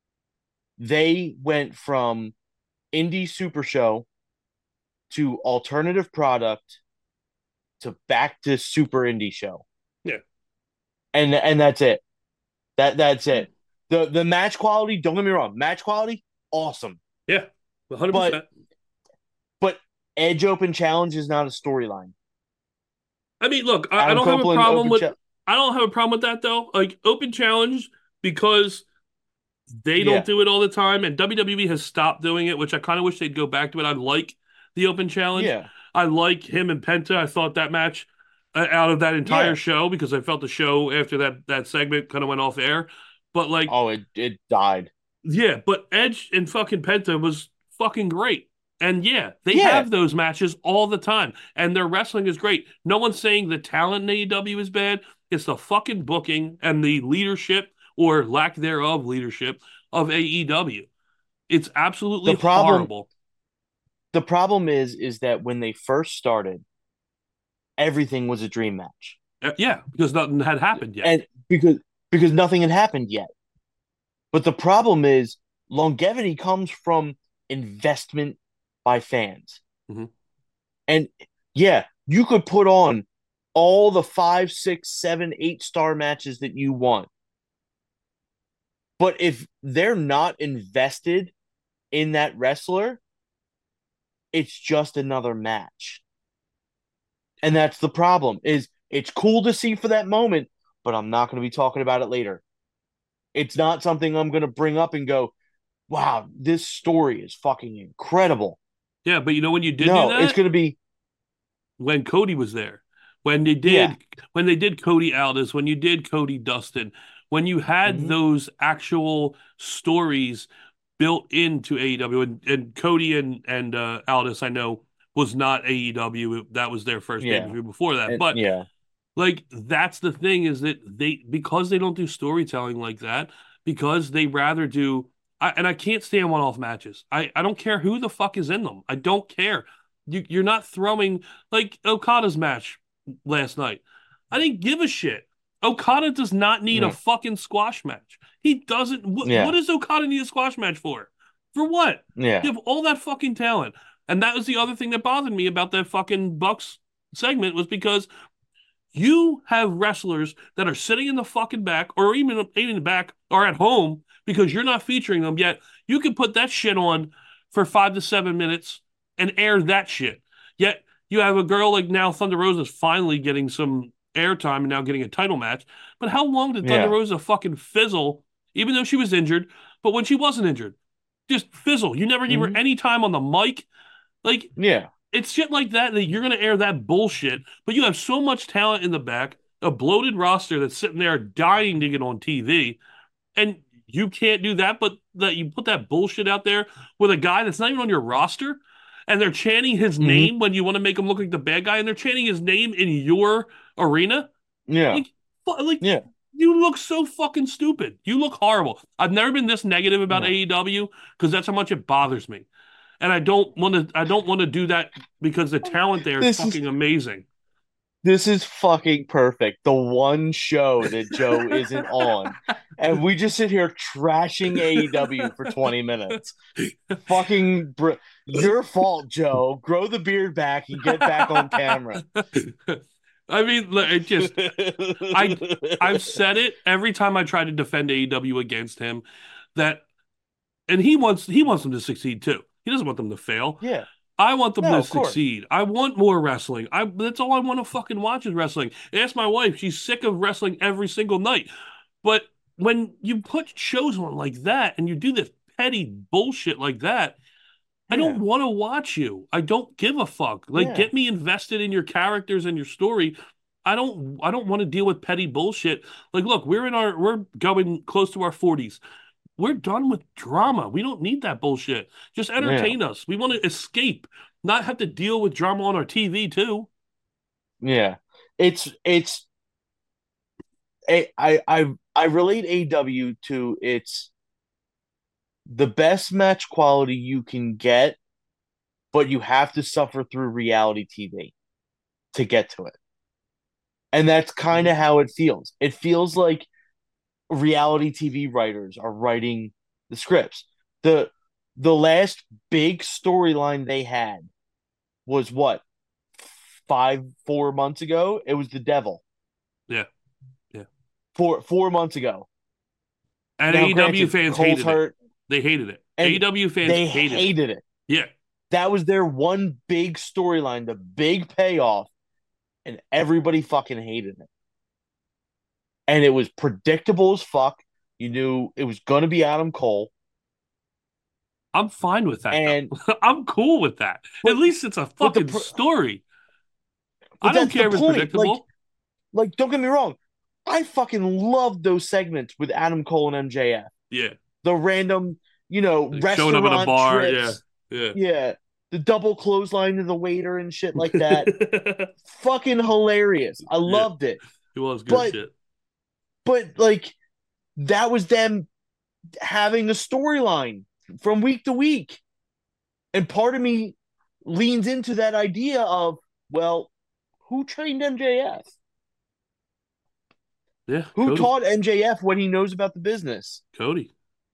They went from indie super show to alternative product to back to super indie show. Yeah. And and that's it. That that's it. The the match quality, don't get me wrong, match quality, awesome. yeah, one hundred percent. But Edge Open Challenge is not a storyline. I mean, look, I, I Adam don't have a Copeland, problem Open with Cha- I don't have a problem with that though. Like open challenge because they don't Yeah. do it all the time, and W W E has stopped doing it, which I kind of wish they'd go back to it. I like the open challenge. Yeah. I like him and Penta. I thought that match uh, out of that entire Yeah. show because I felt the show after that that segment kind of went off air. But like, Oh, it it died. yeah, but Edge and fucking Penta was fucking great. And yeah, they Yeah. have those matches all the time. And their wrestling is great. No one's saying the talent in A E W is bad. It's the fucking booking and the leadership or lack thereof leadership of A E W. It's absolutely The problem- horrible. The problem is is that when they first started, everything was a dream match. Uh, yeah, because nothing had happened yet. And because because nothing had happened yet. But the problem is longevity comes from investment by fans. Mhm. And yeah, you could put on all the five, six, seven, eight star matches that you want. But if they're not invested in that wrestler, it's just another match. And that's the problem, is it's cool to see for that moment, but I'm not going to be talking about it later. It's not something I'm going to bring up and go, wow, this story is fucking incredible. Yeah, but you know when you did no, do that? it's going to be when Cody was there, when they did Yeah. when they did Cody Aldis, when you did Cody Dustin, when you had Mhm. those actual stories built into A E W, and, and Cody and and uh, Aldis, I know was not A E W. That was their first Yeah. pay-per-view before that. and- But yeah. like that's the thing is that they because they don't do storytelling like that, because they rather do I, and I can't stand one-off matches. I, I don't care who the fuck is in them. I don't care. You you're not throwing like Okada's match last night. I didn't give a shit. Okada does not need a Mm. fucking squash match. He doesn't. Wh- Yeah. What does Okada need a squash match for? For what? Yeah. You have all that fucking talent. And that was the other thing that bothered me about that fucking Bucks segment was because you have wrestlers that are sitting in the fucking back or even, even in the back or at home because you're not featuring them yet. You can put that shit on for five to seven minutes and air that shit. Yet you have a girl like now Thunder Rosa's finally getting some airtime and now getting a title match. But how long did Thunder Yeah. Rosa fucking fizzle, even though she was injured, But when she wasn't injured, just fizzle. You never gave Mhm. her any time on the mic. Like, Yeah. it's shit like that that you're going to air that bullshit, but you have so much talent in the back, a bloated roster that's sitting there dying to get on T V, and you can't do that, but that you put that bullshit out there with a guy that's not even on your roster, and they're chanting his Mhm. name when you want to make him look like the bad guy, and they're chanting his name in your arena. Yeah. Like, fu- like Yeah. you look so fucking stupid. You look horrible. I've never been this negative about No. A E W because that's how much it bothers me. And I don't want to. I don't want to do that because the talent there is This is- fucking amazing. This is fucking perfect. The one show that Joe isn't on. And we just sit here trashing A E W for twenty minutes. Fucking br- your fault, Joe. Grow the beard back and get back on camera. I mean, look, it just. I I've said it every time I try to defend A E W against him, that, and he wants he wants them to succeed too. He doesn't want them to fail. Yeah. I want them No, to of course. succeed. I want more wrestling. I that's all I want to fucking watch is wrestling. Ask my wife; she's sick of wrestling every single night. But when you put shows on like that and you do this petty bullshit like that, I don't want to watch you. I don't give a fuck. Like, Yeah. get me invested in your characters and your story. I don't. I don't want to deal with petty bullshit. Like, look, we're in our. We're going close to our forties. We're done with drama. We don't need that bullshit. Just entertain us. We want to escape, not have to deal with drama on our T V too. Yeah. It's it's I I I, I relate A E W to it's the best match quality you can get, but you have to suffer through reality T V to get to it. And that's kind of how it feels. It feels like reality T V writers are writing the scripts. The the last big storyline they had was what? Five, four months ago? It was the devil. Yeah. Yeah. Four four months ago. And Now, A E W granted, fans Cole's hated hurt, it. They hated it. and A E W fans they hated, hated it. it. Yeah. That was their one big storyline, the big payoff, and everybody fucking hated it. And it was predictable as fuck. You knew it was going to be Adam Cole. I'm fine with that. And I'm cool with that. But- At least it's a but the fucking pro- story. But I don't that's the care if it's point. predictable. Like, like, don't get me wrong. I fucking loved those segments with Adam Cole and M J F. yeah. The random, you know, Like restaurant showing up at a bar. trips. Yeah. Yeah. Yeah. The double clothesline to the waiter and shit like that. Fucking hilarious. I loved it. It was good But- shit. But like that was them having a storyline from week to week. And part of me leans into that idea of, well, who trained M J F? Yeah. Who Cody. taught M J F what he knows about the business? Cody.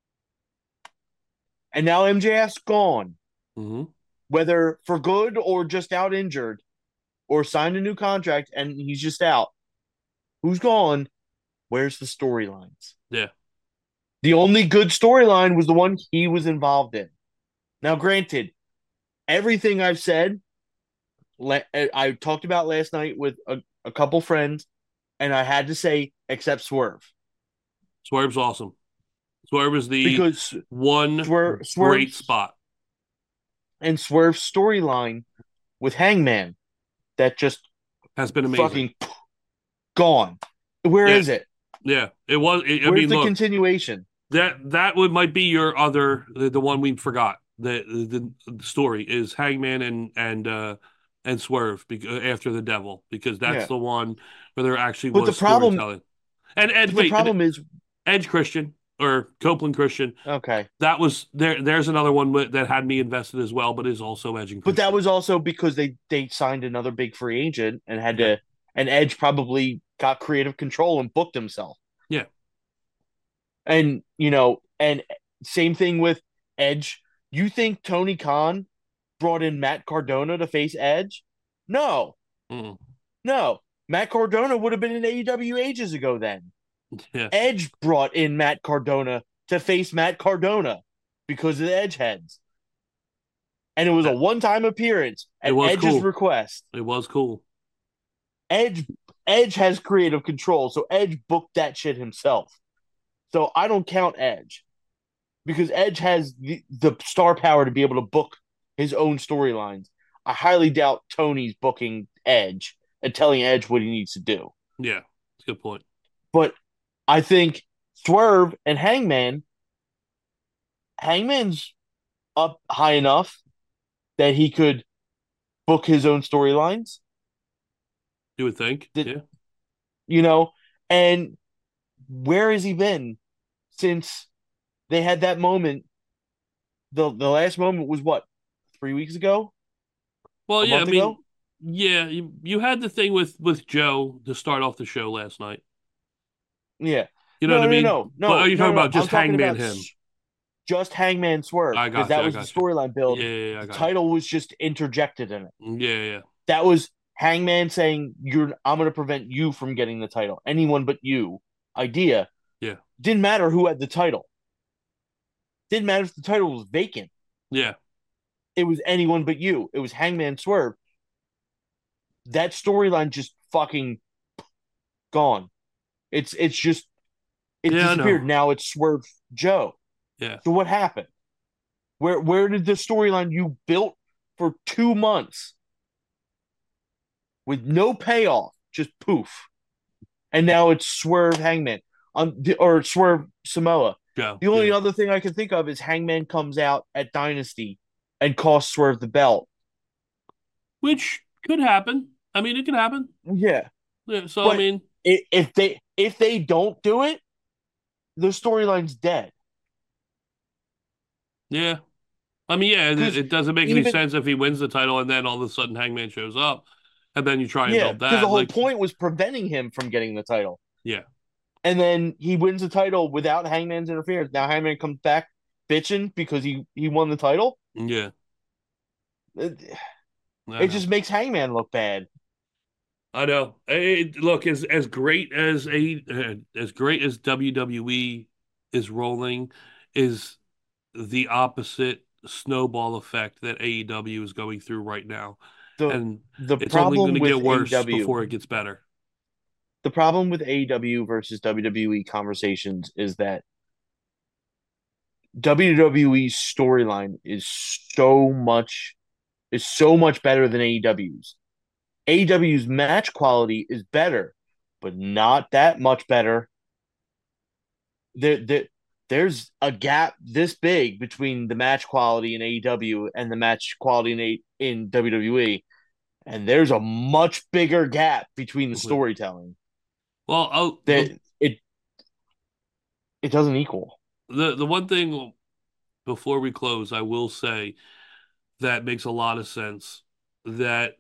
And now M J F's gone, Mm-hmm. whether for good or just out injured or signed a new contract and he's just out. Who's gone? Where's the storylines? Yeah. The only good storyline was the one he was involved in. Now, granted, everything I've said, le- I talked about last night with a, a couple friends, and I had to say, except Swerve. Swerve's awesome. Swerve is the Because one Swerve, great Swerve spot. and Swerve's storyline with Hangman that just Has been amazing. fucking gone. Where Yeah. is it? Yeah. It was. It, I Where's mean, the look. continuation? That that would might be your other the, the one we forgot. The, the the story is Hangman and and uh and Swerve because, after the Devil because that's Yeah. the one where there actually But was the problem- storytelling. And Edge, The wait, problem is, Edge Christian or Copeland Christian. okay, That was there. There's another one with- that had me invested as well, but is also Edge and but Christian. that was also because they they signed another big free agent and had to, and Edge probably got creative control and booked himself. Yeah. And you know, and same thing with Edge. You think Tony Khan brought in Matt Cardona to face Edge? No, Mm. no. Matt Cardona would have been in A E W ages ago then. Yeah. Edge brought in Matt Cardona to face Matt Cardona because of the Edge heads. And it was a one-time appearance It at was Edge's cool. request. It was cool. Edge Edge has creative control, so Edge booked that shit himself. So I don't count Edge. because Edge has the, the star power to be able to book his own storylines. I highly doubt Tony's booking Edge and telling Edge what he needs to do. Yeah, that's a good point. But I think Swerve and Hangman, Hangman's up high enough that he could book his own storylines. You would think, that, yeah. You know, and where has he been since they had that moment? The the last moment was what, three weeks ago? Well, A yeah, I month mean, ago? yeah, you, you had the thing with, with Joe to start off the show last night. Yeah. You know no, what I mean? No, no, But are you no, talking no, about just I'm talking Hangman about him? s- Just Hangman Swerve. I Because got that you, I was got the storyline build. Yeah, yeah, yeah, I The got title was just interjected in it. you. Yeah, yeah. That was Hangman saying, "You're, I'm going to prevent you from getting the title. Anyone but you." Idea. Yeah. Didn't matter who had the title. Didn't matter if the title was vacant. Yeah. It was anyone but you. It was Hangman Swerve. That storyline just fucking gone. It's it's just it Yeah, I disappeared. know. Now it's Swerve Joe. Yeah. So what happened? Where where did the storyline you built for two months with no payoff just poof? And now it's Swerve Hangman on the, or Swerve Samoa. Go. The only Yeah. other thing I can think of is Hangman comes out at Dynasty and costs Swerve the belt. Which could happen. I mean, it could happen. Yeah. Yeah, so, But I mean, i- if they if they don't do it, the storyline's dead. yeah. I mean, yeah, it, 'Cause it doesn't make any even- sense if he wins the title and then all of a sudden Hangman shows up and then you try and Yeah, build because that. the whole like, point was preventing him from getting the title. yeah. And then he wins the title without Hangman's interference. Now Hangman comes back bitching because he, he won the title. Yeah. It, I it know. just makes Hangman look bad. I know. It, look, as as great as a uh, as great as W W E is rolling, is the opposite snowball effect that A E W is going through right now, The and the it's only problem going to with get worse A E W before it gets better. the problem with A E W versus W W E conversations is that W W E's storyline is so much is so much better than A E W's. A E W's match quality is better, but not that much better. There, there, there's a gap this big between the match quality in A E W and the match quality in a, in W W E, and there's a much bigger gap between the storytelling. Well, I'll, That it it doesn't equal. the the one thing before we close, I will say that makes a lot of sense that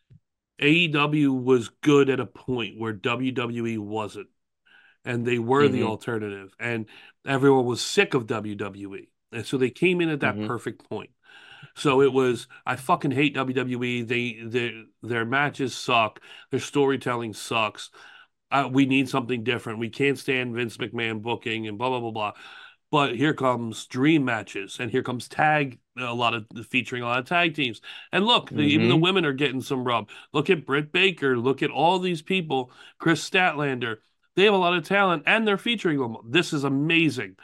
A E W was good at a point where W W E wasn't, and they were the Mhm. alternative, and everyone was sick of W W E, and so they came in at that Mhm. perfect point. So it was, I fucking hate W W E. They, they their matches suck. Their storytelling sucks. Uh, we need something different. We can't stand Vince McMahon booking and blah blah blah blah. But here comes dream matches, and here comes tag, a lot of featuring a lot of tag teams. And look, the, even the Mhm. women are getting some rub. Look at Britt Baker. Look at all these people. Chris Statlander. They have a lot of talent, and they're featuring them. This is amazing.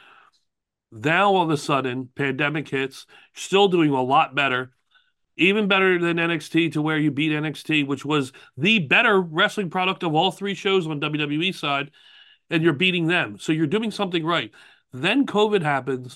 Now all of a sudden, pandemic hits. Still doing a lot better, even better than N X T, to where you beat N X T, which was the better wrestling product of all three shows on W W E side, and you're beating them. So you're doing something right. Then COVID happens,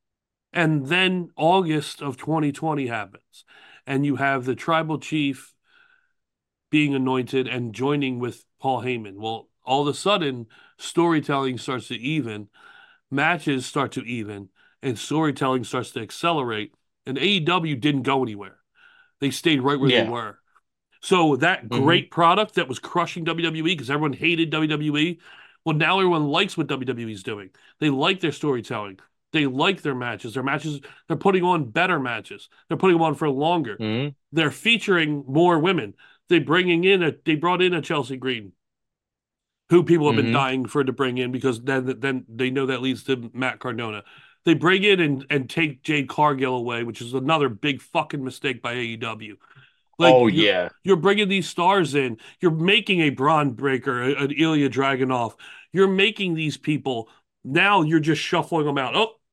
and then August of twenty twenty happens, and you have the tribal chief being anointed and joining with Paul Heyman. Well, all of a sudden, storytelling starts to even, matches start to even, and storytelling starts to accelerate. And A E W didn't go anywhere. They stayed right where Yeah. they were. So that Mhm. great product that was crushing W W E because everyone hated W W E, well, now everyone likes what W W E is doing. They like their storytelling. They like their matches. Their matches, they're putting on better matches. They're putting them on for longer. Mhm. They're featuring more women. They bringing in a they brought in a Chelsea Green, who people have been Mhm. dying for to bring in because then then they know that leads to Matt Cardona. They bring in and, and take Jade Cargill away, which is another big fucking mistake by A E W. Oh, you're- yeah. You're bringing these stars in. You're making a Braun Breaker, a- an Ilya Dragunov. You're making these people. Now you're just shuffling them out. Oh,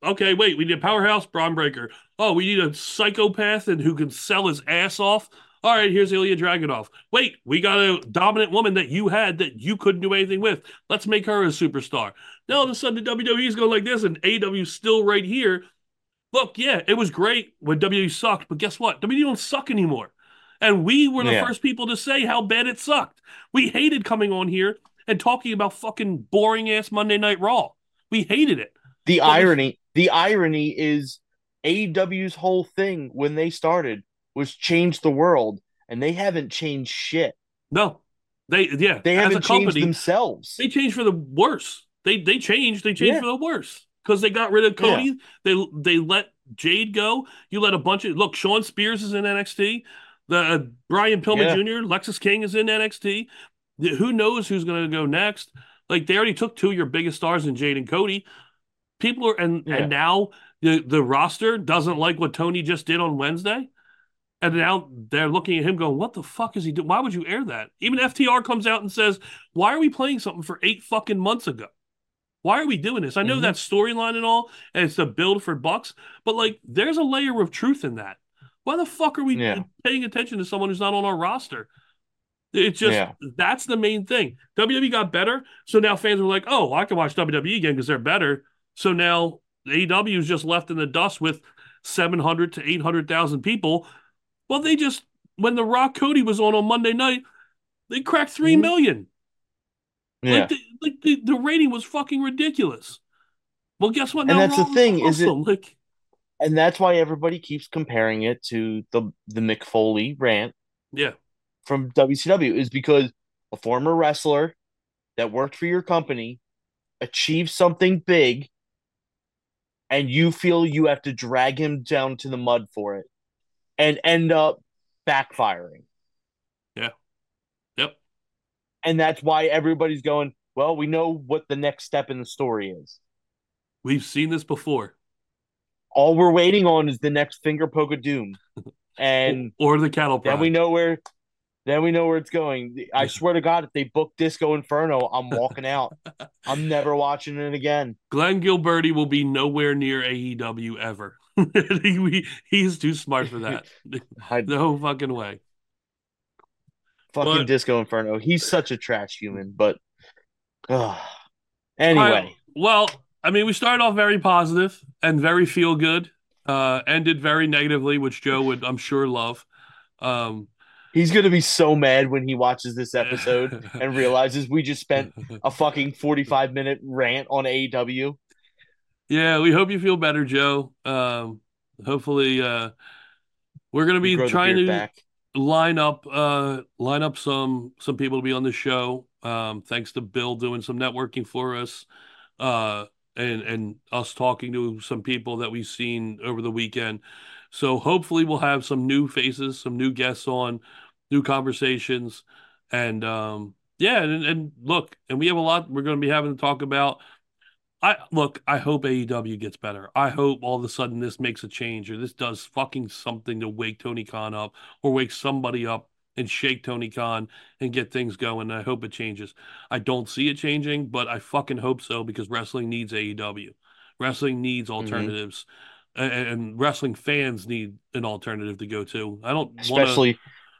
Okay, wait, we need a powerhouse, Braun Breaker. Oh, we need a psychopath and who can sell his ass off. All right, here's Ilya Dragunov. Wait, we got a dominant woman that you had that you couldn't do anything with. Let's make her a superstar. Now all of a sudden the W W E is going like this and A E W's still right here. Look, yeah, it was great when W W E sucked, but guess what? W W E don't suck anymore. And we were the Yeah. first people to say how bad it sucked. We hated coming on here and talking about fucking boring-ass Monday Night Raw. We hated it. The But- irony, the irony is A E W's whole thing when they started was change the world, and they haven't changed shit. No. They, yeah, They as haven't a company, changed themselves. they changed for the worse. They they changed. They changed Yeah. for the worse because they got rid of Cody. Yeah. They they let Jade go. You let a bunch of look. Sean Spears is in N X T. The uh, Brian Pillman Yeah. Junior Lexus King is in N X T. The- Who knows who's going to go next? Like they already took two of your biggest stars in Jade and Cody. People are and Yeah. and now the the roster doesn't like what Tony just did on Wednesday. And now they're looking at him going, what the fuck is he doing? Why would you air that? Even F T R comes out and says, why are we playing something for eight fucking months ago? Why are we doing this? I know Mhm. that storyline and all, and it's the build for Bucks, but like there's a layer of truth in that. Why the fuck are we Yeah. paying attention to someone who's not on our roster? It's just, Yeah. that's the main thing. W W E got better, so now fans are like, oh, I can watch W W E again because they're better. So now A E W is just left in the dust with seven hundred to eight hundred thousand people. Well, they just, when The Rock Cody was on on Monday night, they cracked three Mhm. million. Yeah. Like, the, like the, the rating was fucking ridiculous. Well, guess what? And Now that's the Raw was thing, is it- awesome. Like, And that's why everybody keeps comparing it to the the Mick Foley rant yeah, from W C W, is because a former wrestler that worked for your company achieved something big, and you feel you have to drag him down to the mud for it and end up backfiring. yeah, yep. And that's why everybody's going, well, we know what the next step in the story is. We've seen this before. All we're waiting on is the next finger poke of doom. And or the cattle prod. then we know where then we know where it's going. I swear to God, if they book Disco Inferno, I'm walking out. I'm never watching it again. Glenn Gilberti will be nowhere near A E W ever. he, he's too smart for that. I, No fucking way. fucking But- Disco Inferno. He's such a trash human, but ugh. Anyway. I- well, I mean, we started off very positive and very feel good. Uh, ended very negatively, which Joe would, I'm sure, love. Um, He's gonna be so mad when he watches this episode and realizes we just spent a fucking forty-five minute rant on A E W. yeah, we hope you feel better, Joe. Um, hopefully, uh, we're gonna be Grow the trying beard to back. line up, uh, line up some some people to be on the show. Um, thanks to Bill doing some networking for us, uh, and and us talking to some people that we've seen over the weekend. So hopefully we'll have some new faces, some new guests on, new conversations, and um, yeah, and, and look, and we have a lot we're going to be having to talk about. I look, I hope A E W gets better. I hope all of a sudden this makes a change or this does fucking something to wake Tony Khan up or wake somebody up and shake Tony Khan and get things going. I hope it changes. I don't see it changing, but I fucking hope so because wrestling needs A E W. Wrestling needs alternatives. And, and wrestling fans need an alternative to go to. I don't wanna- Especially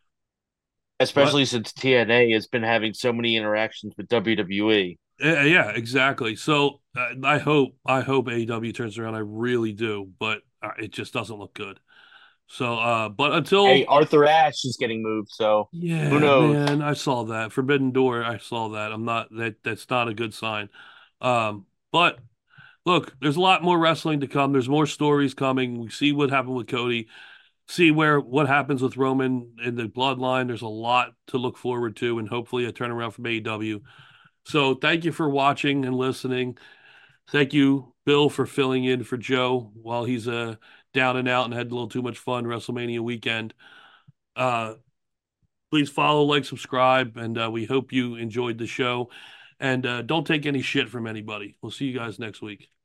especially since T N A has been having so many interactions with W W E. Yeah, yeah, exactly. So uh, I hope I hope A E W turns around. I really do, but uh, it just doesn't look good. So, uh, but until Hey, Arthur Ashe is getting moved, so yeah, who knows? man, I saw that Forbidden Door. I saw that. I'm not that. That's not a good sign. Um, but look, there's a lot more wrestling to come. There's more stories coming. We see what happened with Cody. See where what happens with Roman in the bloodline. There's a lot to look forward to, and hopefully a turnaround from A E W. So thank you for watching and listening. Thank you, Bill, for filling in for Joe while he's uh, down and out and had a little too much fun WrestleMania weekend. Uh, please follow, like, subscribe, and uh, we hope you enjoyed the show. And uh, don't take any shit from anybody. We'll see you guys next week.